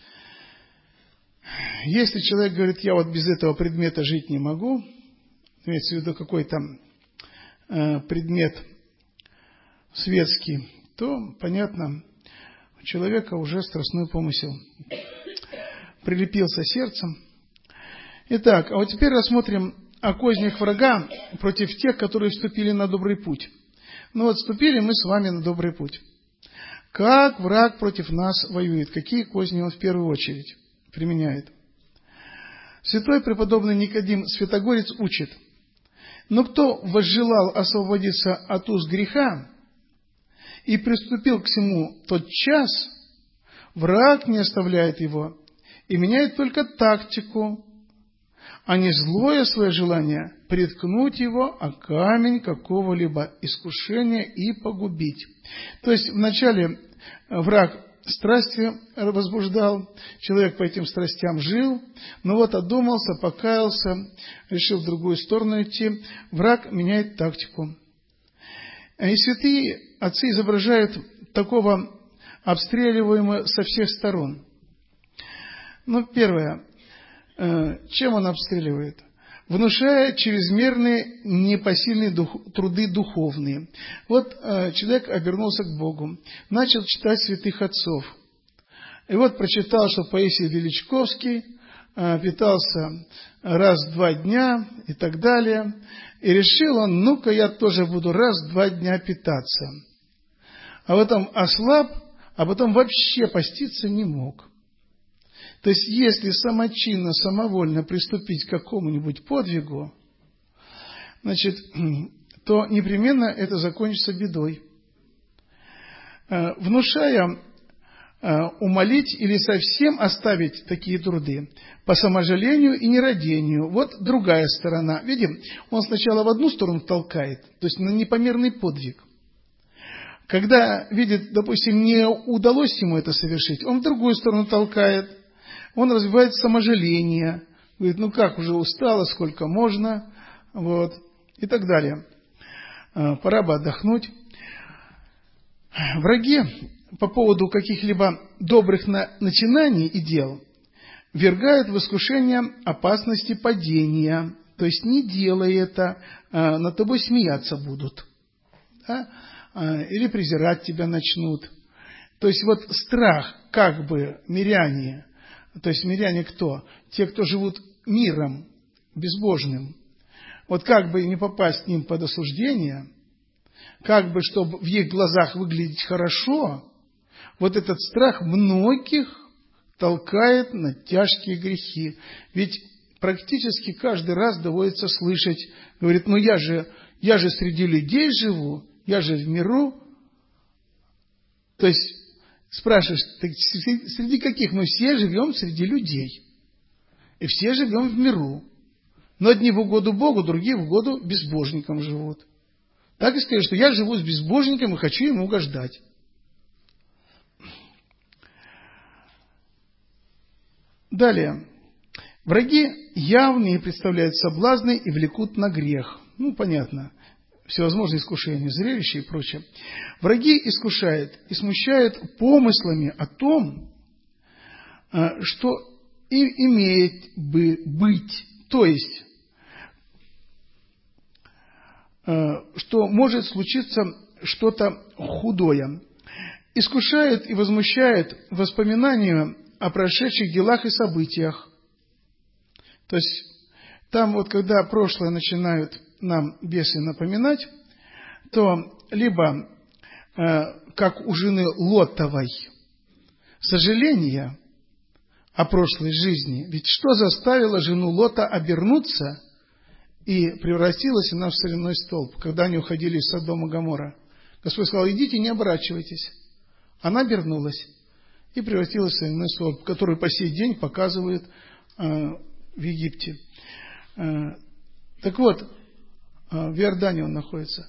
Если человек говорит, я вот без этого предмета жить не могу, имеется в виду какой-то предмет светский, то, понятно, у человека уже страстной помысел прилепился сердцем. Итак, а вот теперь рассмотрим о кознях врага против тех, которые вступили на добрый путь. Ну вот, вступили мы с вами на добрый путь. Как враг против нас воюет? Какие козни он в первую очередь применяет? Святой преподобный Никодим Святогорец учит: но кто возжелал освободиться от уз греха и приступил к сему тот час, враг не оставляет его и меняет только тактику, а не злое свое желание приткнуть его о камень какого-либо искушения и погубить. То есть вначале враг страсти возбуждал, человек по этим страстям жил, но вот одумался, покаялся, решил в другую сторону идти, враг меняет тактику. И святые отцы изображают такого обстреливаемого со всех сторон. Ну, первое. Чем он обстреливает? Внушая чрезмерные непосильные труды духовные. Вот человек обернулся к Богу, начал читать святых отцов. И вот прочитал, что Паисий Величковский питался раз в 2 дня и так далее. И решил он, ну-ка я тоже буду раз в 2 дня питаться. А потом ослаб, а потом вообще поститься не мог. То есть, если самочинно, самовольно приступить к какому-нибудь подвигу, значит, то непременно это закончится бедой. Внушая умолить или совсем оставить такие труды по саможалению и нерадению. Вот другая сторона. Видим, он сначала в одну сторону толкает, то есть на непомерный подвиг. Когда видит, допустим, не удалось ему это совершить, он в другую сторону толкает. Он развивает саможаление, Говорит, ну как, уже устала, сколько можно, вот, и так далее. Пора бы отдохнуть. Враги по поводу каких-либо добрых начинаний и дел ввергают в искушение опасности падения. То есть не делай это, над тобой смеяться будут, да? Или презирать тебя начнут. То есть вот страх, как бы миряне, то есть миряне кто? Те, кто живут миром безбожным. Вот как бы не попасть к ним под осуждение, как бы, чтобы в их глазах выглядеть хорошо, вот этот страх многих толкает на тяжкие грехи. Ведь практически каждый раз доводится слышать, говорит, ну я же среди людей живу, я же в миру. То есть спрашиваешь, среди каких? Мы все живем среди людей. И все живем в миру. Но одни в угоду Богу, другие в угоду безбожникам живут. Так и скажешь, что я живу с безбожником и хочу ему угождать. Далее. Враги явные представляют соблазны и влекут на грех. Ну, понятно. Всевозможные искушения, зрелища и прочее. Враги искушают и смущают помыслами о том, что им имеет быть. То есть, что может случиться что-то худое. Искушает и возмущает воспоминания о прошедших делах и событиях. То есть, там вот когда прошлое начинают нам бесы напоминать, то либо, как у жены Лотовой, сожаление о прошлой жизни. Ведь что заставило жену Лота обернуться и превратилась она в соляной столб, когда они уходили из Содома и Гоморра? Господь сказал, идите, не оборачивайтесь. Она обернулась и превратилась в соляной столб, который по сей день показывают в Египте. Так вот, в Иордании он находится.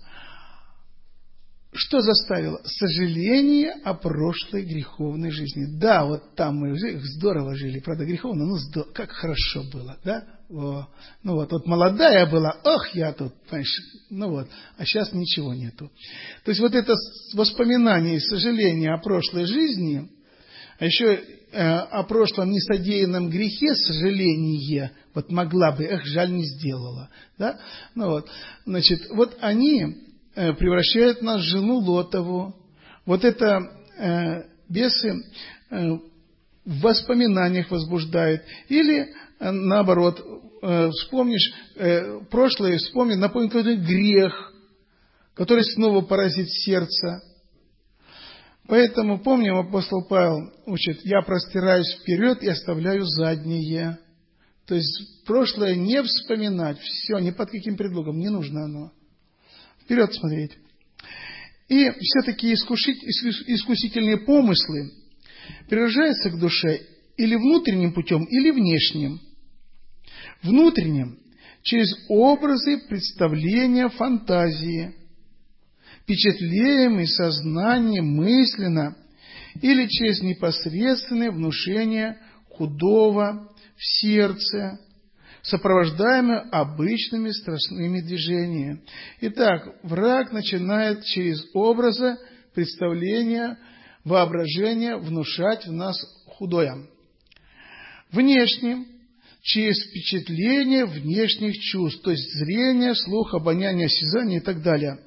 Что заставило? Сожаление о прошлой греховной жизни. Да, вот там мы здорово жили, правда, греховно, но как хорошо было, да? Ну вот молодая была, ох, я тут, понимаешь, ну вот, а сейчас ничего нету. То есть вот это воспоминание и сожаление о прошлой жизни, а еще о прошлом несодеянном грехе, сожаление, вот могла бы, жаль, не сделала, да? Ну вот, значит, вот они превращают нас в жену Лотову. Вот это бесы в воспоминаниях возбуждают. Или, наоборот, вспомнишь прошлое, напомнит какой-то грех, который снова поразит сердце. Поэтому, помним, апостол Павел учит, я простираюсь вперед и оставляю заднее. То есть, прошлое не вспоминать, все, ни под каким предлогом, не нужно оно. Вперед смотреть. И все-таки искусительные помыслы приражаются к душе или внутренним путем, или внешним. Внутренним – через образы, представления, фантазии, впечатлением и сознанием мысленно, или через непосредственное внушение худого в сердце, сопровождаемое обычными страстными движениями. Итак, враг начинает через образы, представления, воображения внушать в нас худое. Внешним, через впечатление внешних чувств, то есть зрение, слух, обоняние, осязание и так далее.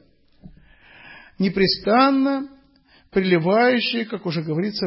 Непрестанно приливающие, как уже говорится,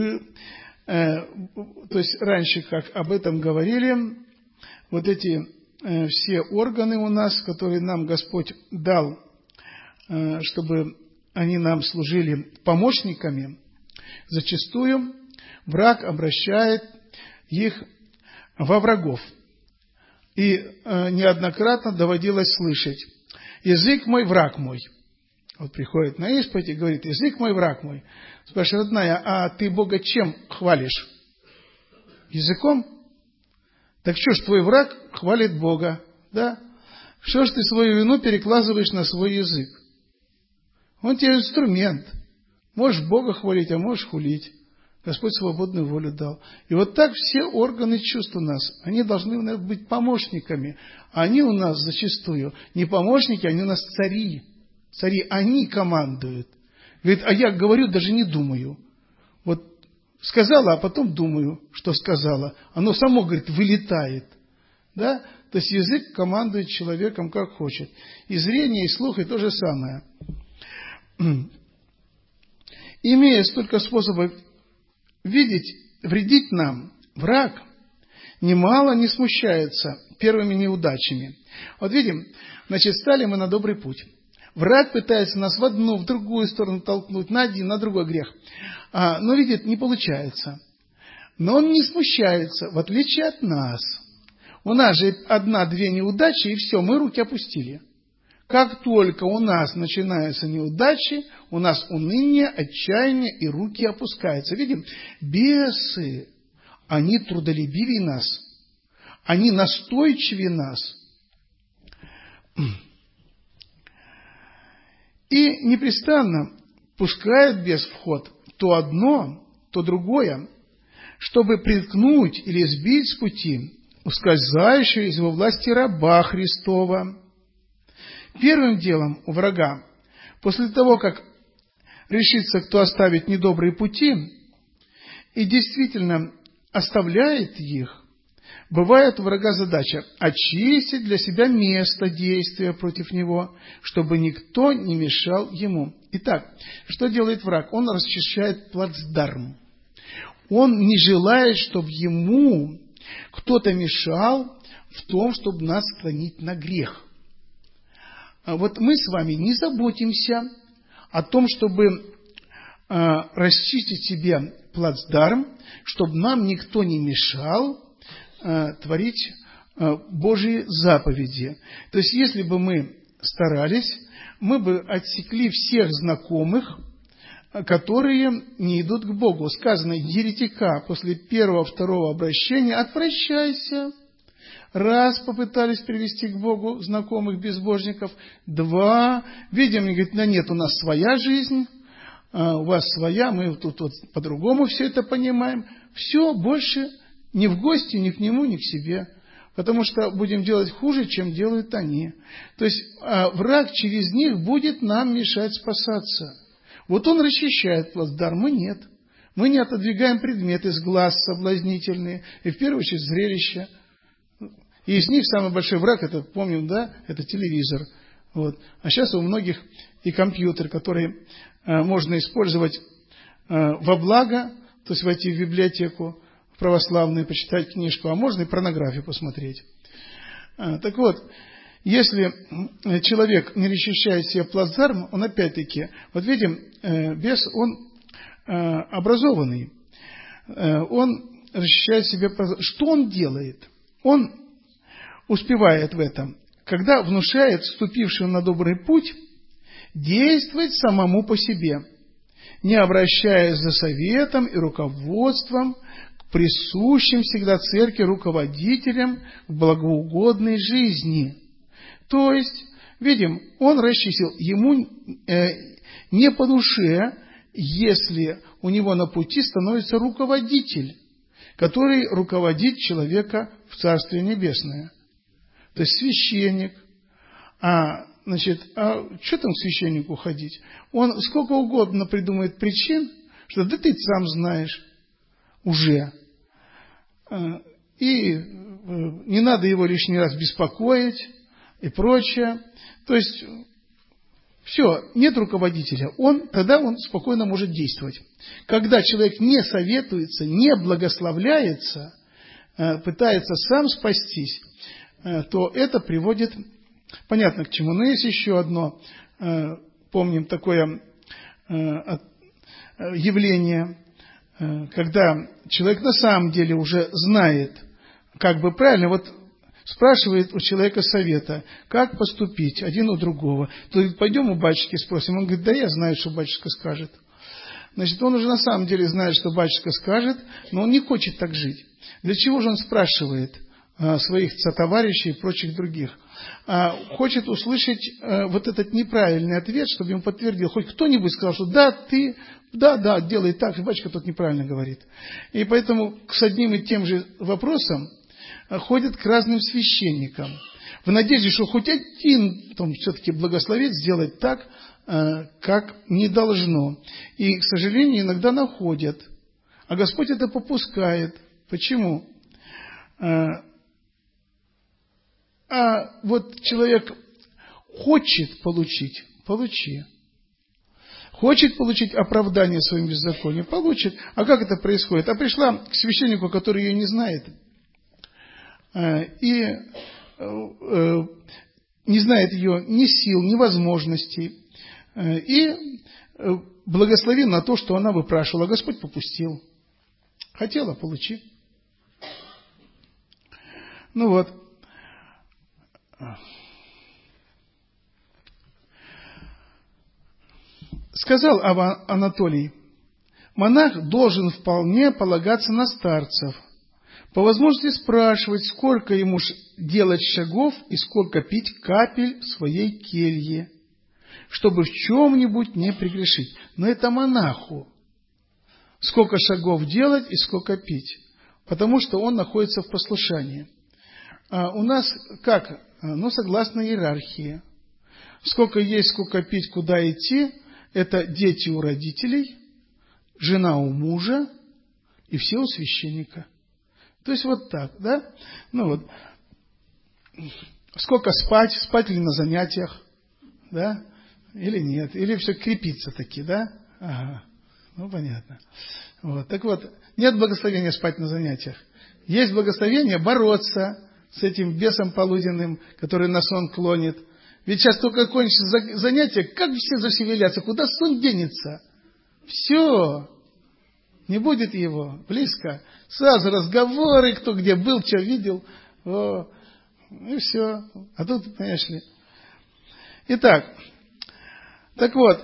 то есть раньше, как об этом говорили, вот эти все органы у нас, которые нам Господь дал, чтобы они нам служили помощниками, зачастую враг обращает их во врагов. И неоднократно доводилось слышать: язык мой, враг мой. Вот приходит на исповедь и говорит: язык мой, враг мой. Спрашивает: родная, а ты Бога чем хвалишь? Языком? Так что ж твой враг хвалит Бога, да? Что ж ты свою вину перекладываешь на свой язык? Он тебе инструмент. Можешь Бога хвалить, а можешь хулить. Господь свободную волю дал. И вот так все органы чувств у нас, они должны быть помощниками. Они у нас зачастую не помощники, они у нас цари. Цари, они командуют. Говорит, а я говорю, даже не думаю. Вот сказала, а потом думаю, что сказала. Оно само, говорит, вылетает. Да? То есть язык командует человеком как хочет. И зрение, и слух, и то же самое. Имея столько способов видеть, вредить нам, враг немало не смущается первыми неудачами. Вот видим, значит, стали мы на добрый путь. Враг пытается нас в одну, в другую сторону толкнуть, на один, на другой грех. Но видит, не получается. Но он не смущается, в отличие от нас. У нас же одна-две неудачи, и все, мы руки опустили. Как только у нас начинаются неудачи, у нас уныние, отчаяние, и руки опускаются. Видим, бесы, они трудолюбивее нас, они настойчивее нас. И непрестанно пускает бес в ход то одно, то другое, чтобы приткнуть или сбить с пути ускользающего из его власти раба Христова. Первым делом у врага, после того, как решится кто оставить недобрые пути, и действительно оставляет их, бывает у врага задача очистить для себя место действия против него, чтобы никто не мешал ему. Итак, что делает враг? Он расчищает плацдарм. Он не желает, чтобы ему кто-то мешал в том, чтобы нас склонить на грех. Вот мы с вами не заботимся о том, чтобы расчистить себе плацдарм, чтобы нам никто не мешал творить Божьи заповеди. То есть, если бы мы старались, мы бы отсекли всех знакомых, которые не идут к Богу. Сказано, еретика после первого-второго обращения «отвращайся». Раз попытались привести к Богу знакомых безбожников, два, видим, они говорят, да нет, у нас своя жизнь, у вас своя, мы тут вот по-другому все это понимаем. Все, больше ни в гости, ни к нему, ни к себе. Потому что будем делать хуже, чем делают они. То есть враг через них будет нам мешать спасаться. Вот он расчищает плацдарм, мы нет. Мы не отодвигаем предметы с глаз соблазнительные, и в первую очередь зрелище. И из них самый большой враг, это, помним, да, это телевизор. Вот. А сейчас у многих и компьютер, который можно использовать во благо, то есть войти в библиотеку православную, почитать книжку, а можно и порнографию посмотреть. Так вот, если человек не расчищает себе плацдарм, он опять-таки, вот видим, бес, он образованный, он расчищает себе плацдарм. Что он делает? Он успевает в этом, когда внушает вступившему на добрый путь действовать самому по себе, не обращаясь за советом и руководством к присущим всегда церкви руководителям в благоугодной жизни. То есть, видим, он расчистил, ему не по душе, если у него на пути становится руководитель, который руководит человека в Царствие Небесное. То есть священник. Что там к священнику ходить? Он сколько угодно придумает причин, что да ты сам знаешь уже. И не надо его лишний раз беспокоить и прочее. То есть все, нет руководителя. Тогда он спокойно может действовать. Когда человек не советуется, не благословляется, пытается сам спастись, то это приводит, понятно к чему. Но есть еще одно, помним такое явление, когда человек на самом деле уже знает, как бы правильно, вот спрашивает у человека совета, как поступить один у другого. То есть пойдем у батюшки спросим. Он говорит, да я знаю, что батюшка скажет. Значит, он уже на самом деле знает, что батюшка скажет, но он не хочет так жить. Для чего же он спрашивает своих сотоварищей и прочих других? хочет услышать вот этот неправильный ответ, чтобы ему подтвердил. Хоть кто-нибудь сказал, что да, делай так, и батюшка тут неправильно говорит. И поэтому с одним и тем же вопросом ходят к разным священникам. В надежде, что хоть один все-таки благословит сделать так, как не должно. И, к сожалению, иногда находят. А Господь это попускает. Почему? Вот человек хочет получить, получи. Хочет получить оправдание своим беззаконием, получит. А как это происходит? Пришла к священнику, который ее не знает, и не знает ее ни сил, ни возможностей, и благослови на то, что она выпрашивала. Господь попустил. Хотела, получи. Ну вот. Сказал Анатолий: монах должен вполне полагаться на старцев, по возможности спрашивать, сколько ему делать шагов и сколько пить капель в своей келье, чтобы в чем-нибудь не прегрешить. Но это монаху. Сколько шагов делать и сколько пить, потому что он находится в послушании. А у нас как? Согласно иерархии. Сколько есть, сколько пить, куда идти, это дети у родителей, жена у мужа и все у священника. То есть вот так, да? Сколько спать ли на занятиях, да? Или нет? Или все крепится таки, да? Ага. Понятно. Так вот, нет благословения спать на занятиях. Есть благословение бороться с этим бесом полуденным, который на сон клонит. Ведь сейчас только кончится занятие, как все зашевелятся, куда сон денется? Все, не будет его, близко. Сразу разговоры, кто где был, что видел, и все. А тут, понимаешь ли. Итак, так вот,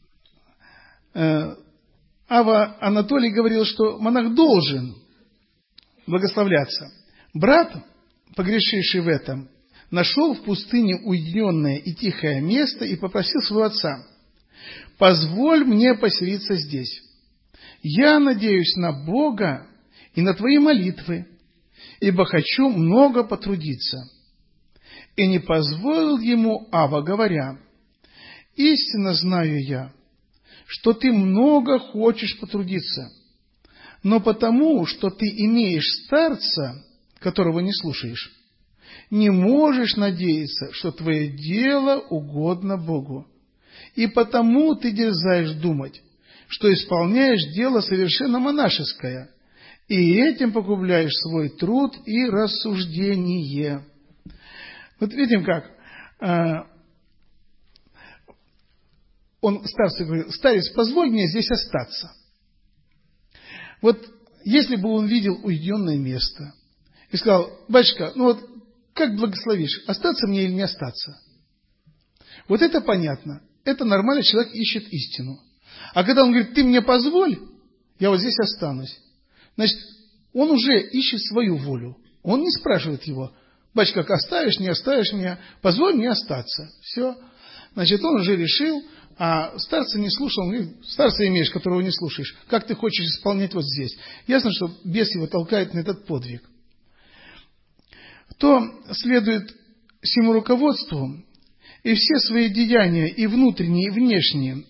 Ава Анатолий говорил, что монах должен благословляться. Брат, погрешивший в этом, нашел в пустыне уединенное и тихое место и попросил своего отца: «Позволь мне поселиться здесь. Я надеюсь на Бога и на твои молитвы, ибо хочу много потрудиться». И не позволил ему Ава, говоря: «Истинно знаю я, что ты много хочешь потрудиться, но потому, что ты имеешь старца, которого не слушаешь, не можешь надеяться, что твое дело угодно Богу. И потому ты дерзаешь думать, что исполняешь дело совершенно монашеское, и этим погубляешь свой труд и рассуждение». Вот видим как. Он старцу говорит: «Старец, позволь мне здесь остаться». Вот если бы он видел уединенное место и сказал: «Батюшка, как благословишь, остаться мне или не остаться?» Вот это понятно. Это нормально, человек ищет истину. А когда он говорит: «Ты мне позволь, я вот здесь останусь», значит, он уже ищет свою волю. Он не спрашивает его: «Батюшка, как оставишь, не оставишь меня, позволь мне остаться». Все. Значит, он уже решил, а старца не слушал. Он говорит: «Старца имеешь, которого не слушаешь. Как ты хочешь исполнять вот здесь?» Ясно, что бес его толкает на этот подвиг. Кто следует всему руководству и все свои деяния, и внутренние, и внешние,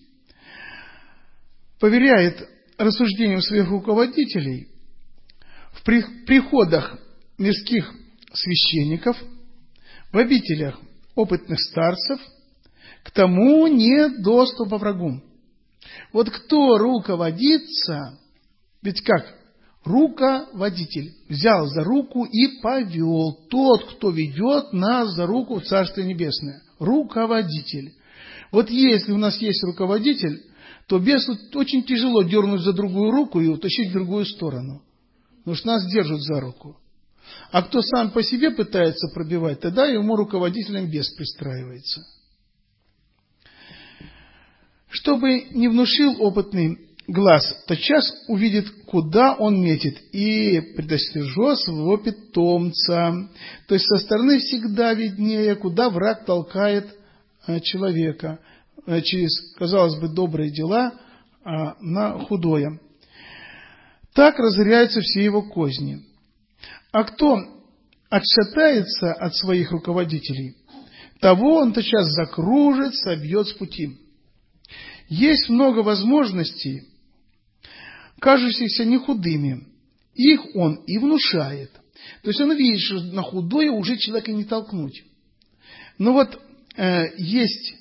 поверяет рассуждениям своих руководителей в приходах мирских священников, в обителях опытных старцев, к тому нет доступа врагу. Вот кто руководится, ведь как? Руководитель взял за руку и повел. Тот, кто ведет нас за руку в Царствие Небесное. Руководитель. Вот если у нас есть руководитель, то бесу очень тяжело дернуть за другую руку и утащить в другую сторону. Потому что нас держат за руку. А кто сам по себе пытается пробивать, тогда ему руководителем бес пристраивается. Чтобы не внушил опытный глаз тотчас увидит, куда он метит, и предостережет своего питомца. То есть со стороны всегда виднее, куда враг толкает человека через, казалось бы, добрые дела на худое. Так разоряются все его козни. А кто отшатается от своих руководителей, того он тотчас закружит, собьет с пути. Есть много возможностей, кажущихся не худыми. Их он и внушает. То есть он видит, что на худое уже человека не толкнуть. Но вот есть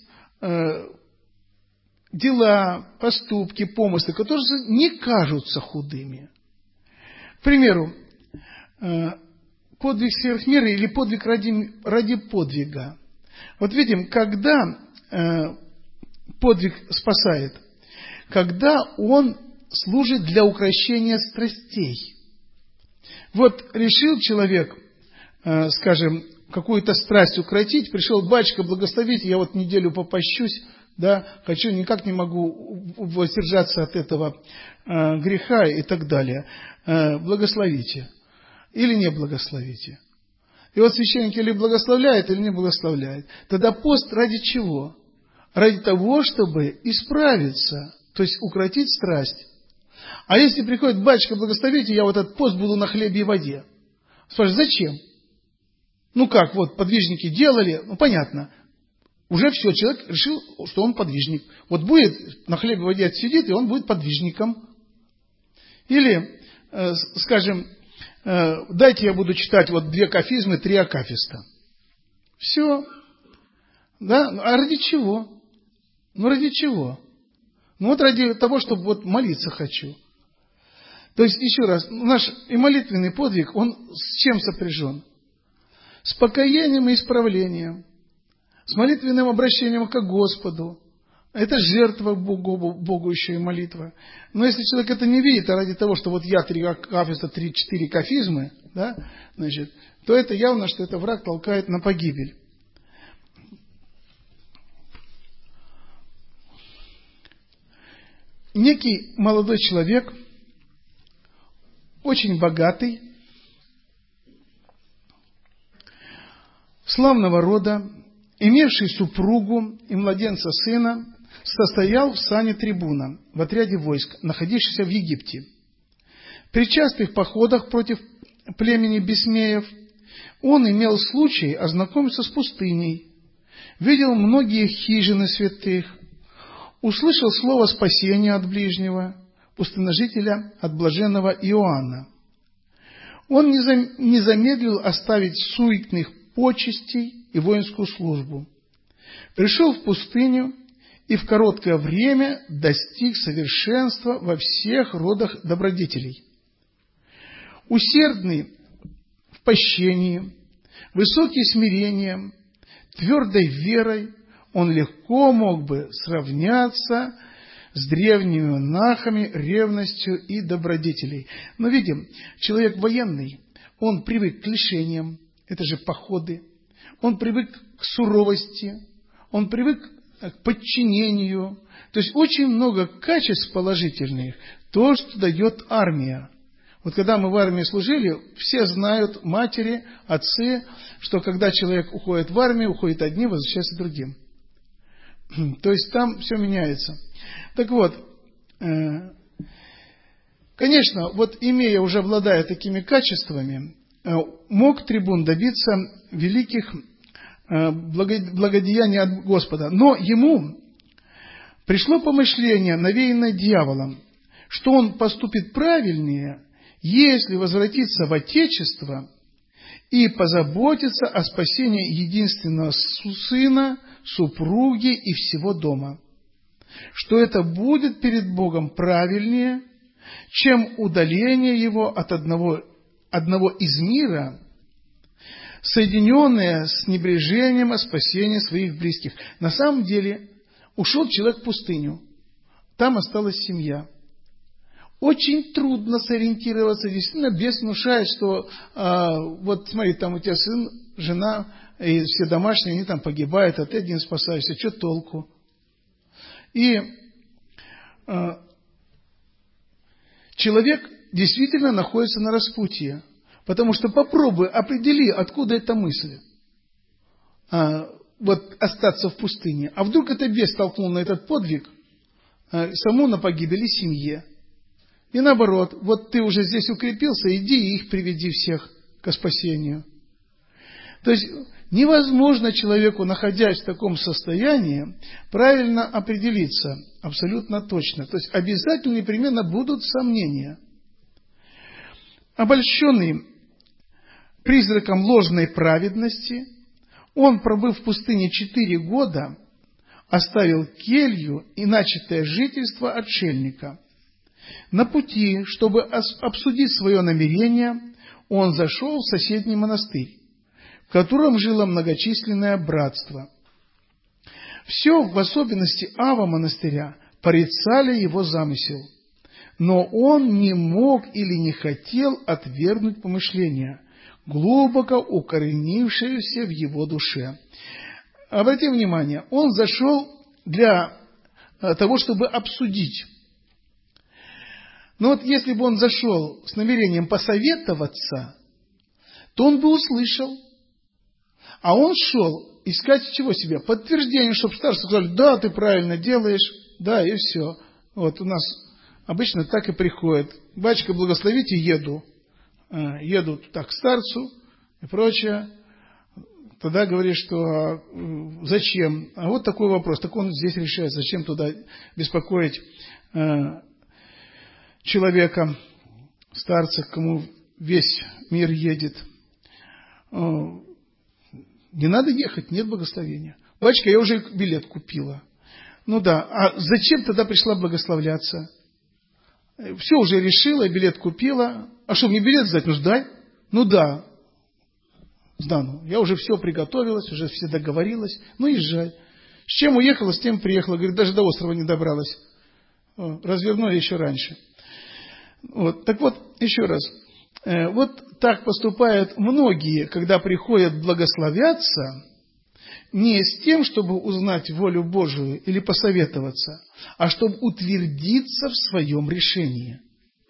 дела, поступки, помыслы, которые не кажутся худыми. К примеру, подвиг сверх меры или подвиг ради подвига. Вот видим, когда подвиг спасает, когда он служит для укрощения страстей. Вот решил человек, скажем, какую-то страсть укротить, пришел: батюшка, благословите, я вот неделю попощусь, да, хочу, никак не могу воздержаться от этого греха и так далее. Благословите или не благословите. И вот священник или благословляет, или не благословляет. Тогда пост ради чего? Ради того, чтобы исправиться, то есть укротить страсть. А если приходит: батюшка, благословите, я вот этот пост буду на хлебе и воде. Спрашивают: зачем? Ну как, вот подвижники делали, ну понятно. Уже все, человек решил, что он подвижник. Вот будет на хлебе и воде отсидит, и он будет подвижником. Или, скажем, дайте я буду читать вот 2 кафизмы, 3 акафиста. Все. Да? А ради чего? Ну ради чего? Ну вот ради того, чтобы вот молиться хочу. То есть, еще раз, наш и молитвенный подвиг, он с чем сопряжен? С покаянием и исправлением. С молитвенным обращением к Господу. Это жертва Богу еще и молитва. Но если человек это не видит, а ради того, что вот я 3 акафиста, 3-4 кафизмы, да, значит, то это явно, что это враг толкает на погибель. Некий молодой человек, очень богатый, славного рода, имевший супругу и младенца сына, состоял в сане трибуна в отряде войск, находившихся в Египте. При частых походах против племени Бесмеев он имел случай ознакомиться с пустыней, видел многие хижины святых, услышал слово спасения от ближнего, пустынножителя, от блаженного Иоанна. Он не замедлил оставить суетных почестей и воинскую службу. Пришел в пустыню и в короткое время достиг совершенства во всех родах добродетелей. Усердный в пощении, высокий смирением, твердой верой, он легко мог бы сравняться с древними монахами ревностью и добродетелей. Но видим, человек военный, он привык к лишениям, это же походы, он привык к суровости, он привык к подчинению. То есть очень много качеств положительных, то, что дает армия. Вот когда мы в армии служили, все знают, матери, отцы, что когда человек уходит в армию, уходит одним, возвращается другим. То есть там все меняется. Так вот, конечно, вот имея, уже обладая такими качествами, мог трибун добиться великих благодеяний от Господа. Но ему пришло помышление, навеянное дьяволом, что он поступит правильнее, если возвратиться в Отечество и позаботиться о спасении единственного сына, супруги и всего дома. Что это будет перед Богом правильнее, чем удаление его от одного из мира, соединенное с небрежением о спасении своих близких. На самом деле, ушел человек в пустыню, там осталась семья. Очень трудно сориентироваться, действительно, бес внушает, что вот смотри, там у тебя сын, жена и все домашние, они там погибают, а ты один спасаешься, что толку? И человек действительно находится на распутье. Потому что попробуй, определи, откуда эта мысль. Вот остаться в пустыне. А вдруг это бес толкнул на этот подвиг, саму на погибель и семье. И наоборот, вот ты уже здесь укрепился, иди и их приведи всех ко спасению. То есть невозможно человеку, находясь в таком состоянии, правильно определиться, абсолютно точно. То есть обязательно непременно будут сомнения. Обольщенный призраком ложной праведности, он, пробыв в пустыне 4 года, оставил келью и начатое жительство отшельника. На пути, чтобы обсудить свое намерение, он зашел в соседний монастырь, в котором жило многочисленное братство. Все, в особенности ава монастыря, порицали его замысел, но он не мог или не хотел отвергнуть помышления, глубоко укоренившиеся в его душе. Обратите внимание, он зашел для того, чтобы обсудить. Но вот если бы он зашел с намерением посоветоваться, то он бы услышал. А он шел искать чего себе? Подтверждение, чтобы старцы сказали: да, ты правильно делаешь, да, и все. Вот у нас обычно так и приходит. Батюшка, благословите, еду. Еду так к старцу и прочее. Тогда говорит, что зачем? А вот такой вопрос. Так он здесь решает, зачем туда беспокоить человека, старца, к кому весь мир едет. Не надо ехать, нет благословения. Батюшка, я уже билет купила. Ну да, а зачем тогда пришла благословляться? Все уже решила, билет купила. А что, мне билет сдать? Ну, сдай. Ну да, сдану. Я уже все приготовилась, уже все договорилась. Ну, езжай. С чем уехала, с тем приехала. Говорит, даже до острова не добралась. Развернули еще раньше. Вот. Так вот, еще раз. Вот так поступают многие, когда приходят благословляться, не с тем, чтобы узнать волю Божию или посоветоваться, а чтобы утвердиться в своем решении.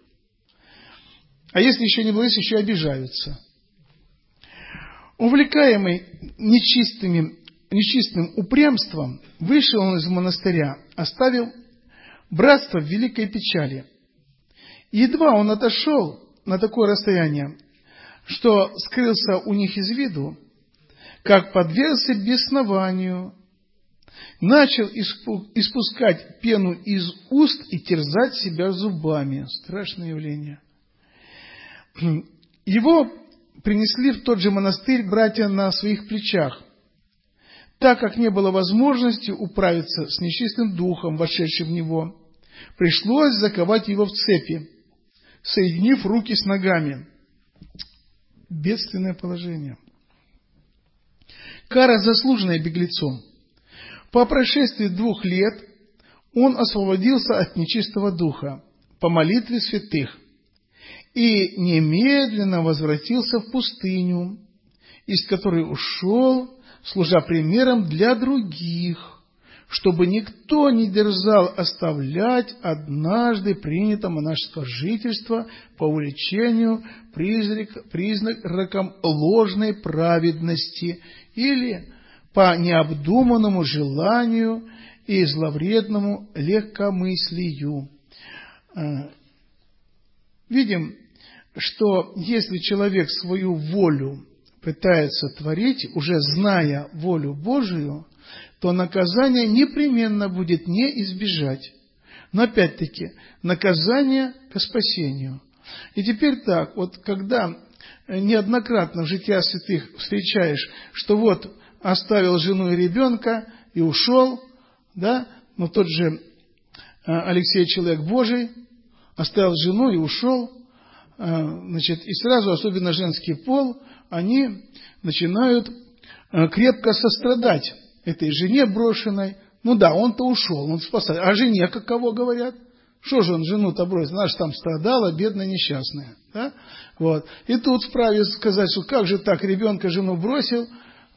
А если еще не благословляются, еще обижаются. Увлекаемый нечистым упрямством, вышел он из монастыря, оставил братство в великой печали. Едва он отошел на такое расстояние, что скрылся у них из виду, как подвергся беснованию, начал испускать пену из уст и терзать себя зубами. Страшное явление. Его принесли в тот же монастырь братья на своих плечах, так как не было возможности управиться с нечистым духом, вошедшим в него. Пришлось заковать его в цепи, соединив руки с ногами. Бедственное положение. Кара, заслуженная беглецом. По прошествии 2 лет он освободился от нечистого духа по молитве святых и немедленно возвратился в пустыню, из которой ушел, служа примером для других, чтобы никто не дерзал оставлять однажды принятое монашеское жительство по увлечению признаком ложной праведности или по необдуманному желанию и зловредному легкомыслию. Видим, что если человек свою волю пытается творить, уже зная волю Божию, то наказание непременно будет не избежать. Но опять-таки, наказание ко спасению. И теперь так, вот когда неоднократно в жития святых встречаешь, что вот оставил жену и ребенка и ушел, да, но тот же Алексей, человек Божий, оставил жену и ушел, значит, и сразу, особенно женский пол, они начинают крепко сострадать этой жене брошенной. Ну да, он-то ушел, он спасает. А жене каково говорят? Что же он жену-то бросил? Она же там страдала, бедная, несчастная. Да? Вот. И тут вправе сказать, что как же так, ребенка, жену бросил,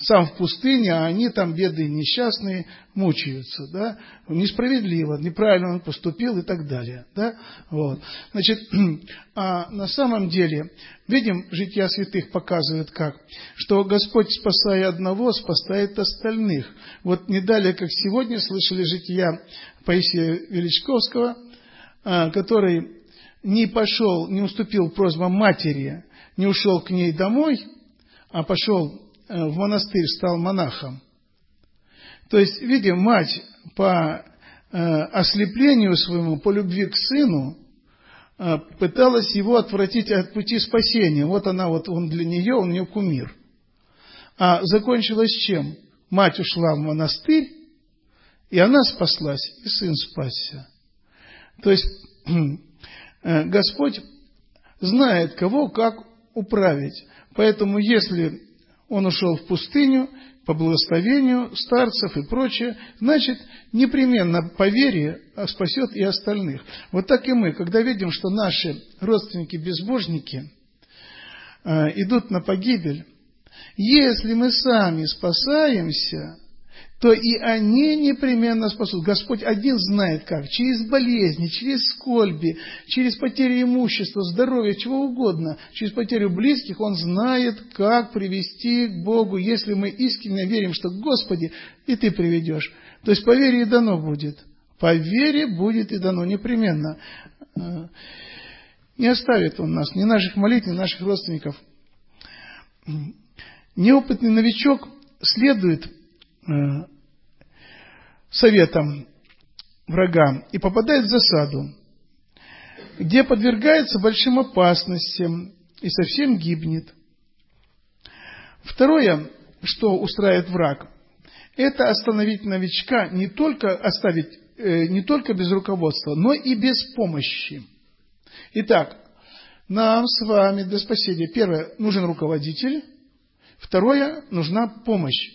сам в пустыне, а они там, бедные, несчастные, мучаются, да, несправедливо, неправильно он поступил и так далее, да, вот. Значит, а на самом деле, видим, жития святых показывает как, что Господь, спасая одного, спасает остальных. Вот не далее, как сегодня, слышали жития Паисия Величковского, который не пошел, не уступил просьбам матери, не ушел к ней домой, а пошел в монастырь, стал монахом. То есть, видим, мать по ослеплению своему, по любви к сыну, пыталась его отвратить от пути спасения. Вот она, вот он для нее, он ее кумир. А закончилось чем? Мать ушла в монастырь, и она спаслась, и сын спасся. То есть, Господь знает, кого как управить. Поэтому, если он ушел в пустыню по благословению старцев и прочее, значит, непременно по вере спасет и остальных. Вот так и мы, когда видим, что наши родственники-безбожники идут на погибель, если мы сами спасаемся, то и они непременно спасут. Господь один знает как. Через болезни, через скорби, через потерю имущества, здоровья, чего угодно. Через потерю близких Он знает, как привести к Богу, если мы искренне верим, что Господи, и Ты приведешь. То есть по вере и дано будет. По вере будет и дано непременно. Не оставит Он нас, ни наших молитв, ни наших родственников. Неопытный новичок следует советам врага и попадает в засаду, где подвергается большим опасностям и совсем гибнет. Второе, что устраивает враг, это остановить новичка, не только оставить, не только без руководства, но и без помощи. Итак, нам с вами для спасения, первое, нужен руководитель, второе, нужна помощь.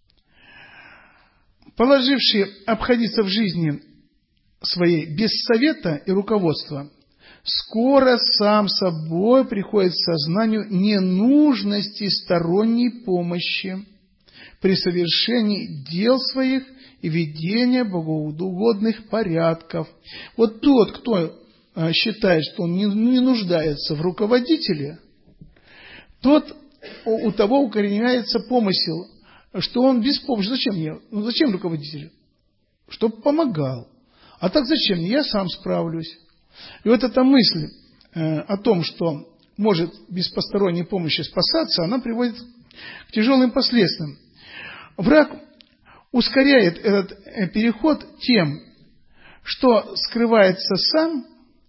Положивший обходиться в жизни своей без совета и руководства, скоро сам собой приходит к сознанию ненужности сторонней помощи при совершении дел своих и ведении богоугодных порядков. Вот тот, кто считает, что он не нуждается в руководителе, тот, у того укореняется помысел, что он беспомощный. Зачем мне? Ну, зачем руководитель? Чтоб помогал. А так зачем мне? Я сам справлюсь. И вот эта мысль о том, что может без посторонней помощи спасаться, она приводит к тяжелым последствиям. Враг ускоряет этот переход тем, что скрывается сам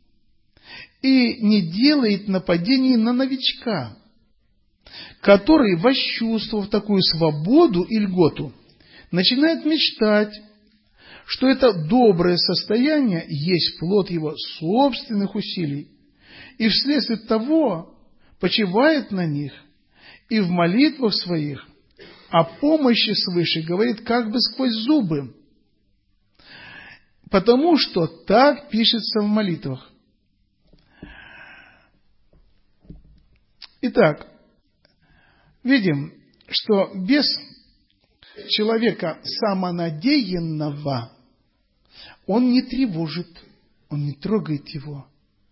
и не делает нападений на новичка, который, восчувствовав такую свободу и льготу, начинает мечтать, что это доброе состояние есть плод его собственных усилий, и вследствие того почивает на них и в молитвах своих о помощи свыше говорит как бы сквозь зубы, потому что так пишется в молитвах. Итак, видим, что без человека самонадеянного он не тревожит, он не трогает его.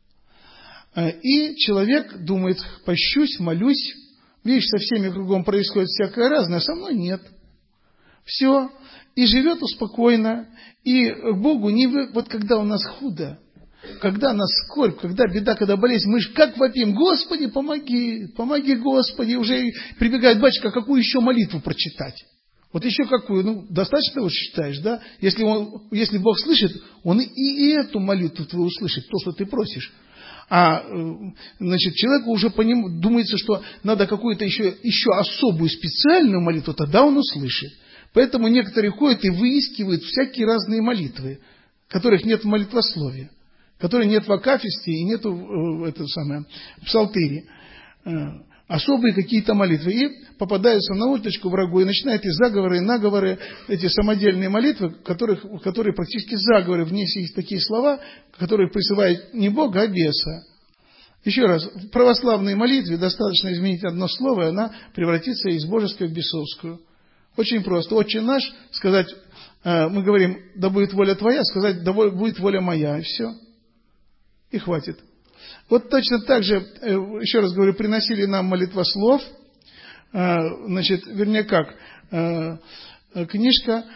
И человек думает, пощусь, молюсь, видишь, со всеми кругом происходит всякое разное, а со мной нет. Все, и живет спокойно, и Богу не вы... Вот когда у нас худо, когда нас скорбь, когда беда, когда болезнь, мы же как вопим: Господи, помоги, помоги, Господи, уже прибегает батюшка, какую еще молитву прочитать? Вот еще какую? Ну, достаточно уж считаешь, да? Если Бог слышит, Он и эту молитву твою услышит, то, что ты просишь. Значит, человеку уже думается, что надо какую-то еще особую специальную молитву, тогда он услышит. Поэтому некоторые ходят и выискивают всякие разные молитвы, которых нет в молитвословии, которые нет в акафисте и нет в псалтыре. Особые какие-то молитвы. И попадаются на удочку врагу, и начинают и заговоры, и наговоры, эти самодельные молитвы, которые практически заговоры. В них есть такие слова, которые призывают не Бога, а беса. Еще раз, в православной молитве достаточно изменить одно слово, и она превратится из божеской в бесовскую. Очень просто. Отче наш, сказать, мы говорим, да будет воля твоя, сказать, да будет воля моя, и все. И хватит. Вот точно так же, еще раз говорю, приносили нам молитвослов, значит, вернее как, книжка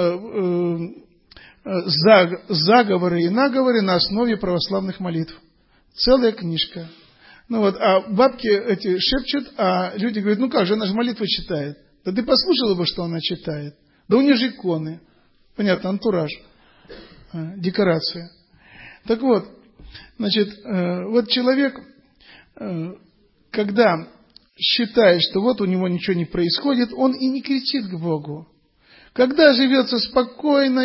«Заговоры и наговоры на основе православных молитв». Целая книжка. Ну вот, а бабки эти шепчут, а люди говорят, ну как же, она же молитвы читает. Да ты послушала бы, что она читает. Да у нее же иконы. Понятно, антураж, декорация. Так вот, значит, вот человек, когда считает, что вот у него ничего не происходит, он и не кричит к Богу. Когда живется спокойно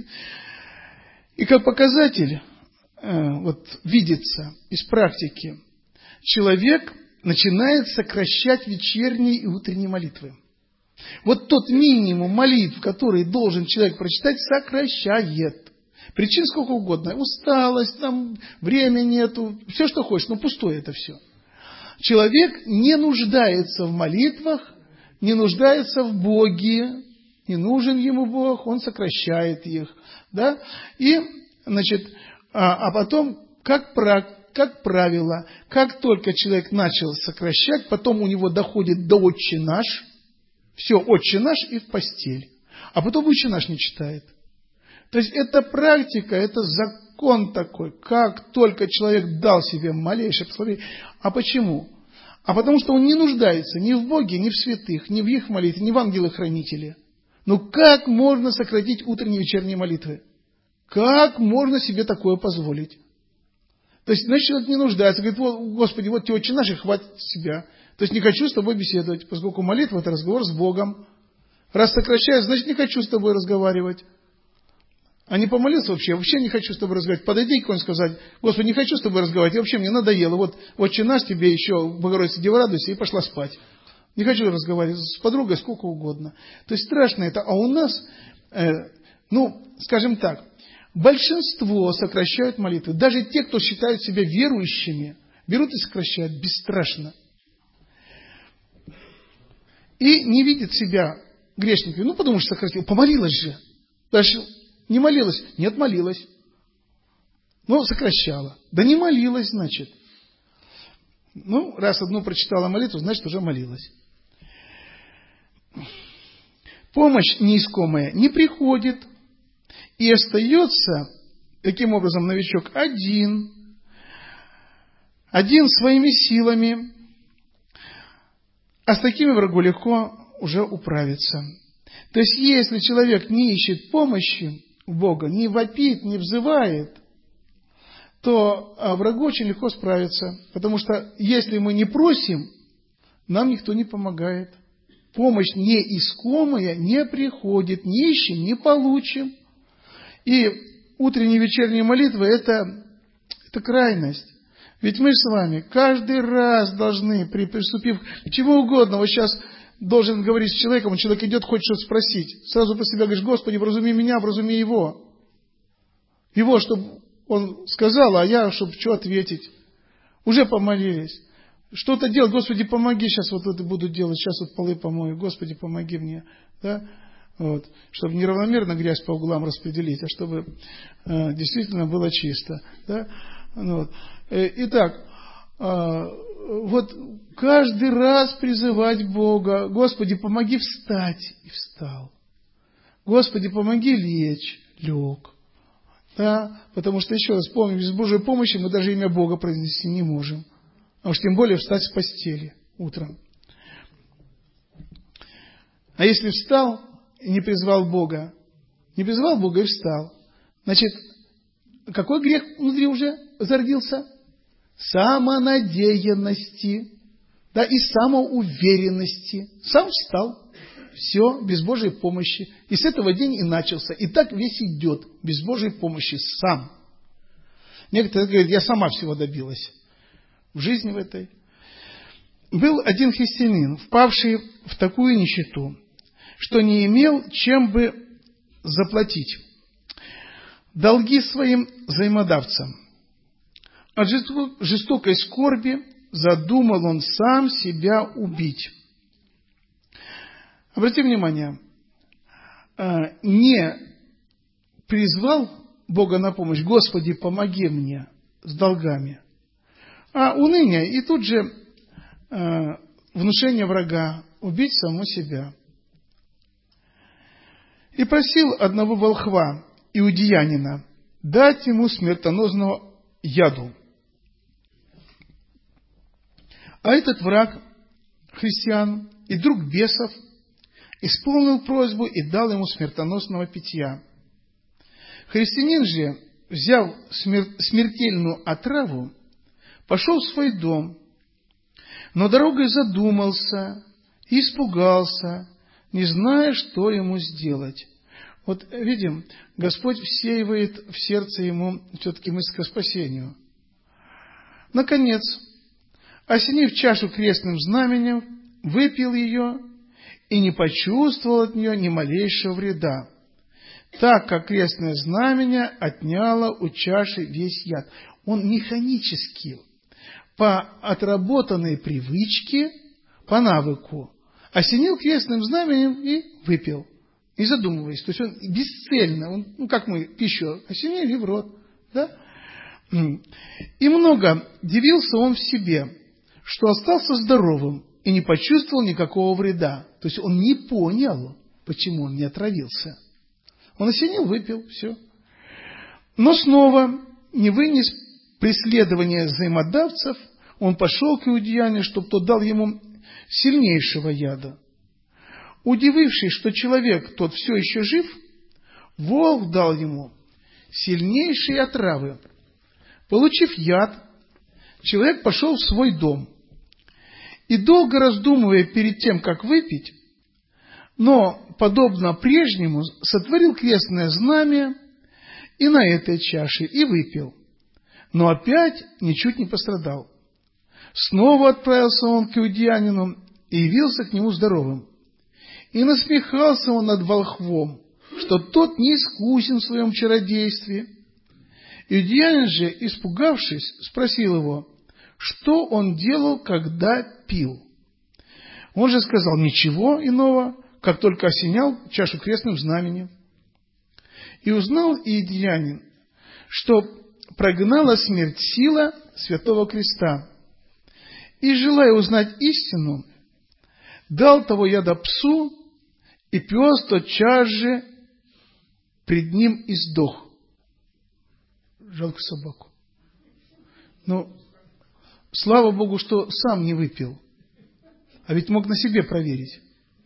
и как показатель, вот видится из практики, человек начинает сокращать вечерние и утренние молитвы. Вот тот минимум молитв, который должен человек прочитать, сокращает. Причин сколько угодно. Усталость, там, времени нету, все, что хочешь, но пустое это все. Человек не нуждается в молитвах, не нуждается в Боге, не нужен ему Бог, он сокращает их. Да? И, значит, а потом, как правило, как только человек начал сокращать, потом у него доходит до «Отче наш», все, «Отче наш» и в постель. А потом «Отче наш» не читает. То есть, это практика, это закон такой. Как только человек дал себе малейшее благословение. А почему? А потому что он не нуждается ни в Боге, ни в святых, ни в их молитве, ни в ангелах-хранителе. Ну, как можно сократить утренние и вечерние молитвы? Как можно себе такое позволить? То есть, значит, человек не нуждается. Говорит, вот, Господи, вот тебе «Отче наш», и хватит себя. То есть, не хочу с тобой беседовать, поскольку молитва – это разговор с Богом. Раз сокращаю, значит, не хочу с тобой разговаривать. А не помолился вообще не хочу с тобой разговаривать. Подойди к кому-нибудь сказать, Господи, не хочу с тобой разговаривать, вообще мне надоело. Вот «Отче наш», тебе еще Богородица Дева радуйся, и пошла спать. Не хочу разговаривать с подругой сколько угодно. То есть страшно это. А у нас, скажем так, большинство сокращают молитвы. Даже те, кто считают себя верующими, берут и сокращают бесстрашно. И не видят себя грешниками. Ну, потому что сократил. Помолилась же. Дальше не молилась? Нет, молилась. Ну, сокращала. Да не молилась, значит. Ну, раз одну прочитала молитву, значит, уже молилась. Помощь неискомая не приходит. И остается, таким образом, новичок один своими силами. А с такими врагу легко уже управиться. То есть, если человек не ищет помощи у Бога, не вопит, не взывает, то врагу очень легко справиться. Потому что, если мы не просим, нам никто не помогает. Помощь неискомая не приходит. Не ищем, не получим. И утренние и вечерние молитвы – это крайность. Ведь мы с вами каждый раз должны, приступив к чему угодно, вот сейчас должен говорить с человеком, человек идет, хочет что-то спросить. Сразу про себя говоришь, Господи, вразуми меня, вразуми его. Его, чтобы он сказал, а я, чтобы что ответить. Уже помолились. Что-то делать, Господи, помоги, сейчас вот это буду делать, сейчас вот полы помою, Господи, помоги мне. Да? Вот. Чтобы не равномерно грязь по углам распределить, а чтобы действительно было чисто. Да? Вот. Итак, вот каждый раз призывать Бога, Господи, помоги встать, и встал. Господи, помоги лечь, лег. Да? Потому что, еще раз помню, без Божьей помощи мы даже имя Бога произнести не можем. А уж тем более встать с постели утром. А если встал и не призвал Бога и встал, значит, какой грех внутри уже зародился? Самонадеянности, да, и самоуверенности. Сам встал, все, без Божьей помощи. И с этого день и начался. И так весь идет, без Божьей помощи, сам. Некоторые говорят, я сама всего добилась в жизни в этой. Был один христианин, впавший в такую нищету, что не имел чем бы заплатить долги своим взаимодавцам. От жестокой скорби задумал он сам себя убить. Обратите внимание, не призвал Бога на помощь: «Господи, помоги мне с долгами», а уныние и тут же внушение врага убить самого себя. И просил одного волхва, иудеянина, дать ему смертоносного яду. А этот враг христиан и друг бесов исполнил просьбу и дал ему смертоносного питья. Христианин же, взяв смертельную отраву, пошел в свой дом, но дорогой задумался и испугался, не зная, что ему сделать. Вот видим, Господь всеивает в сердце ему все-таки мысль ко спасению. Наконец, осенив чашу крестным знаменем, выпил ее и не почувствовал от нее ни малейшего вреда, так как крестное знамение отняло у чаши весь яд. Он механически, по отработанной привычке, по навыку, осенил крестным знаменем и выпил, не задумываясь. То есть он бесцельно, как мы пищу осенили в рот. Да? И много дивился он в себе, что остался здоровым и не почувствовал никакого вреда. То есть он не понял, почему он не отравился. Он осенил, выпил, все. Но снова, не вынес преследования взаимодавцев, он пошел к иудеянину, чтобы тот дал ему сильнейшего яда. Удивившись, что человек тот все еще жив, волк дал ему сильнейшие отравы. Получив яд, человек пошел в свой дом и, долго раздумывая перед тем, как выпить, но, подобно прежнему, сотворил крестное знамя и на этой чаше, и выпил, но опять ничуть не пострадал. Снова отправился он к иудеянину и явился к нему здоровым. И насмехался он над волхвом, что тот не искусен в своем чародействе. Иудеянин же, испугавшись, спросил его, что он делал, когда пил. Он же сказал: ничего иного, как только осенял чашу крестным знаменем. И узнал иудеянин, что прогнала смерть сила святого креста. И, желая узнать истину, дал того яда псу, и пес тотчас же пред ним и сдох. Жалко собаку. Но слава Богу, что сам не выпил. А ведь мог на себе проверить.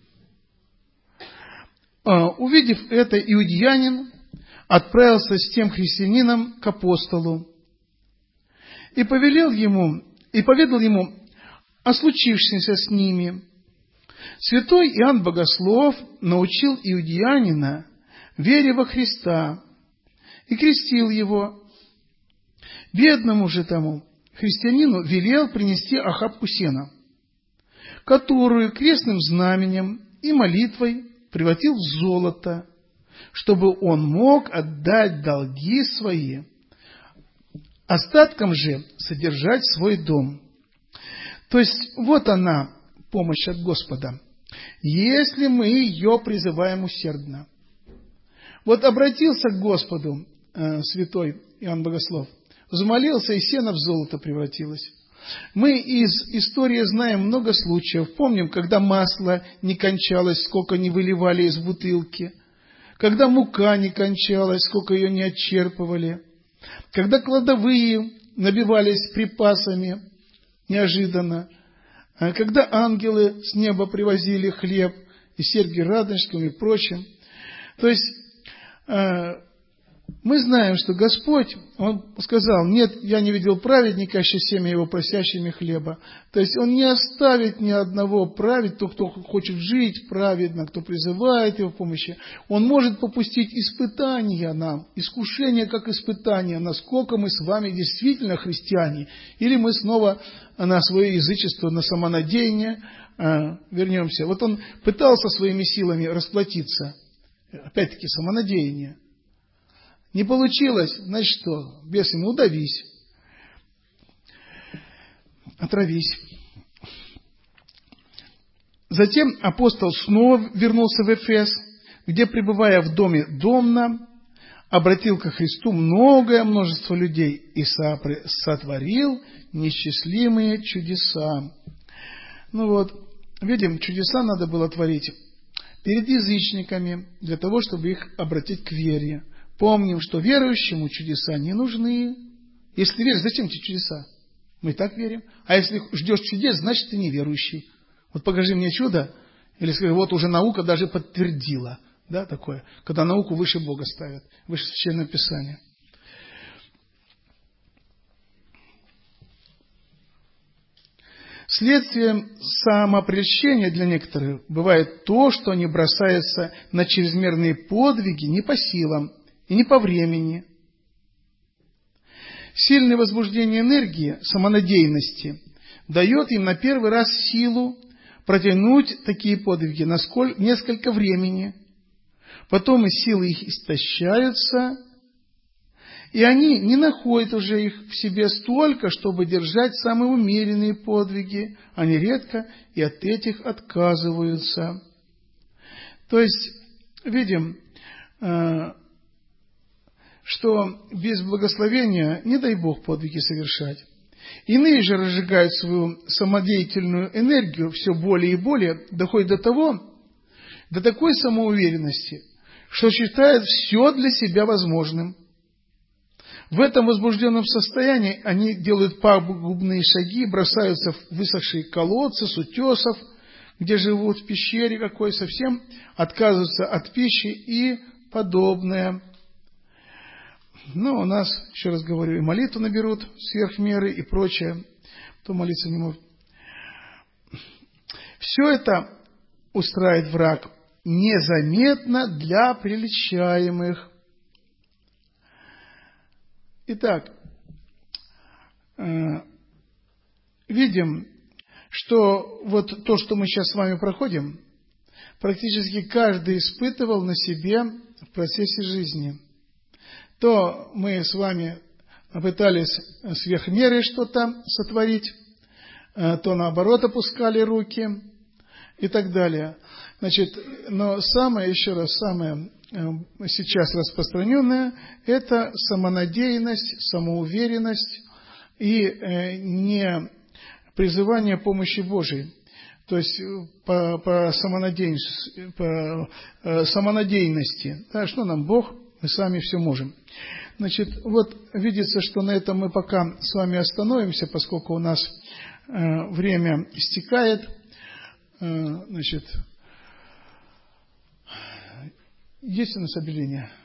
Увидев это, иудеянин отправился с тем христианином к апостолу и поведал ему о случившемся с ними. Святой Иоанн Богослов научил иудеянина вере во Христа и крестил его. Бедному же тому христианину велел принести охапку сена, которую крестным знаменем и молитвой превратил в золото, чтобы он мог отдать долги свои, остатком же содержать свой дом. То есть, вот она, помощь от Господа, если мы ее призываем усердно. Вот обратился к Господу святой Иоанн Богослов, взмолился, и сено в золото превратилось. Мы из истории знаем много случаев. Помним, когда масло не кончалось, сколько не выливали из бутылки, когда мука не кончалась, сколько ее не отчерпывали, когда кладовые набивались припасами неожиданно, когда ангелы с неба привозили хлеб и серьги радонежским и прочим. То есть мы знаем, что Господь, Он сказал: нет, я не видел праведника, аще семя его просящими хлеба. То есть Он не оставит ни одного праведника, кто хочет жить праведно, кто призывает Его помощи. Он может попустить испытания нам, искушение как испытание, насколько мы с вами действительно христиане, или мы снова на свое язычество, на самонадеяние вернемся. Вот Он пытался своими силами расплатиться. Опять-таки самонадеяние. Не получилось, значит что? Бес ему: удавись, отравись. Затем апостол снова вернулся в Эфес, где, пребывая в доме домном, обратил ко Христу многое множество людей и сотворил неисчислимые чудеса. Ну вот, видим, чудеса надо было творить перед язычниками, для того, чтобы их обратить к вере. Помним, что верующему чудеса не нужны. Если ты веришь, зачем тебе чудеса? Мы и так верим. А если ждешь чудес, значит, ты неверующий. Вот покажи мне чудо, или скажи, вот уже наука даже подтвердила. Да, такое, когда науку выше Бога ставят, выше Священного Писания. Следствием самоопрельщения для некоторых бывает то, что они бросаются на чрезмерные подвиги не по силам и не по времени. Сильное возбуждение энергии, самонадеянности дает им на первый раз силу протянуть такие подвиги на несколько времени. Потом и силы их истощаются, и они не находят уже их в себе столько, чтобы держать самые умеренные подвиги. Они редко и от этих отказываются. То есть, видим, что без благословения не дай Бог подвиги совершать. Иные же разжигают свою самодеятельную энергию все более и более, доходит до такой самоуверенности, что считают все для себя возможным. В этом возбужденном состоянии они делают пагубные шаги, бросаются в высохшие колодцы с утесов, где живут, в пещере какой, совсем отказываются от пищи и подобное. Но у нас, еще раз говорю, и молитву наберут сверх меры и прочее, кто молиться не может. Все это устраивает враг незаметно для приличаемых. Итак, видим, что вот то, что мы сейчас с вами проходим, практически каждый испытывал на себе в процессе жизни. То мы с вами пытались сверх меры что-то сотворить, то наоборот опускали руки и так далее. Значит, но самое сейчас распространенное – это самонадеянность, самоуверенность и не призывание помощи Божией. То есть по самонадеянности. Да, что нам Бог, мы сами все можем. Значит, вот видится, что на этом мы пока с вами остановимся, поскольку у нас время истекает. Значит, есть у нас объявление?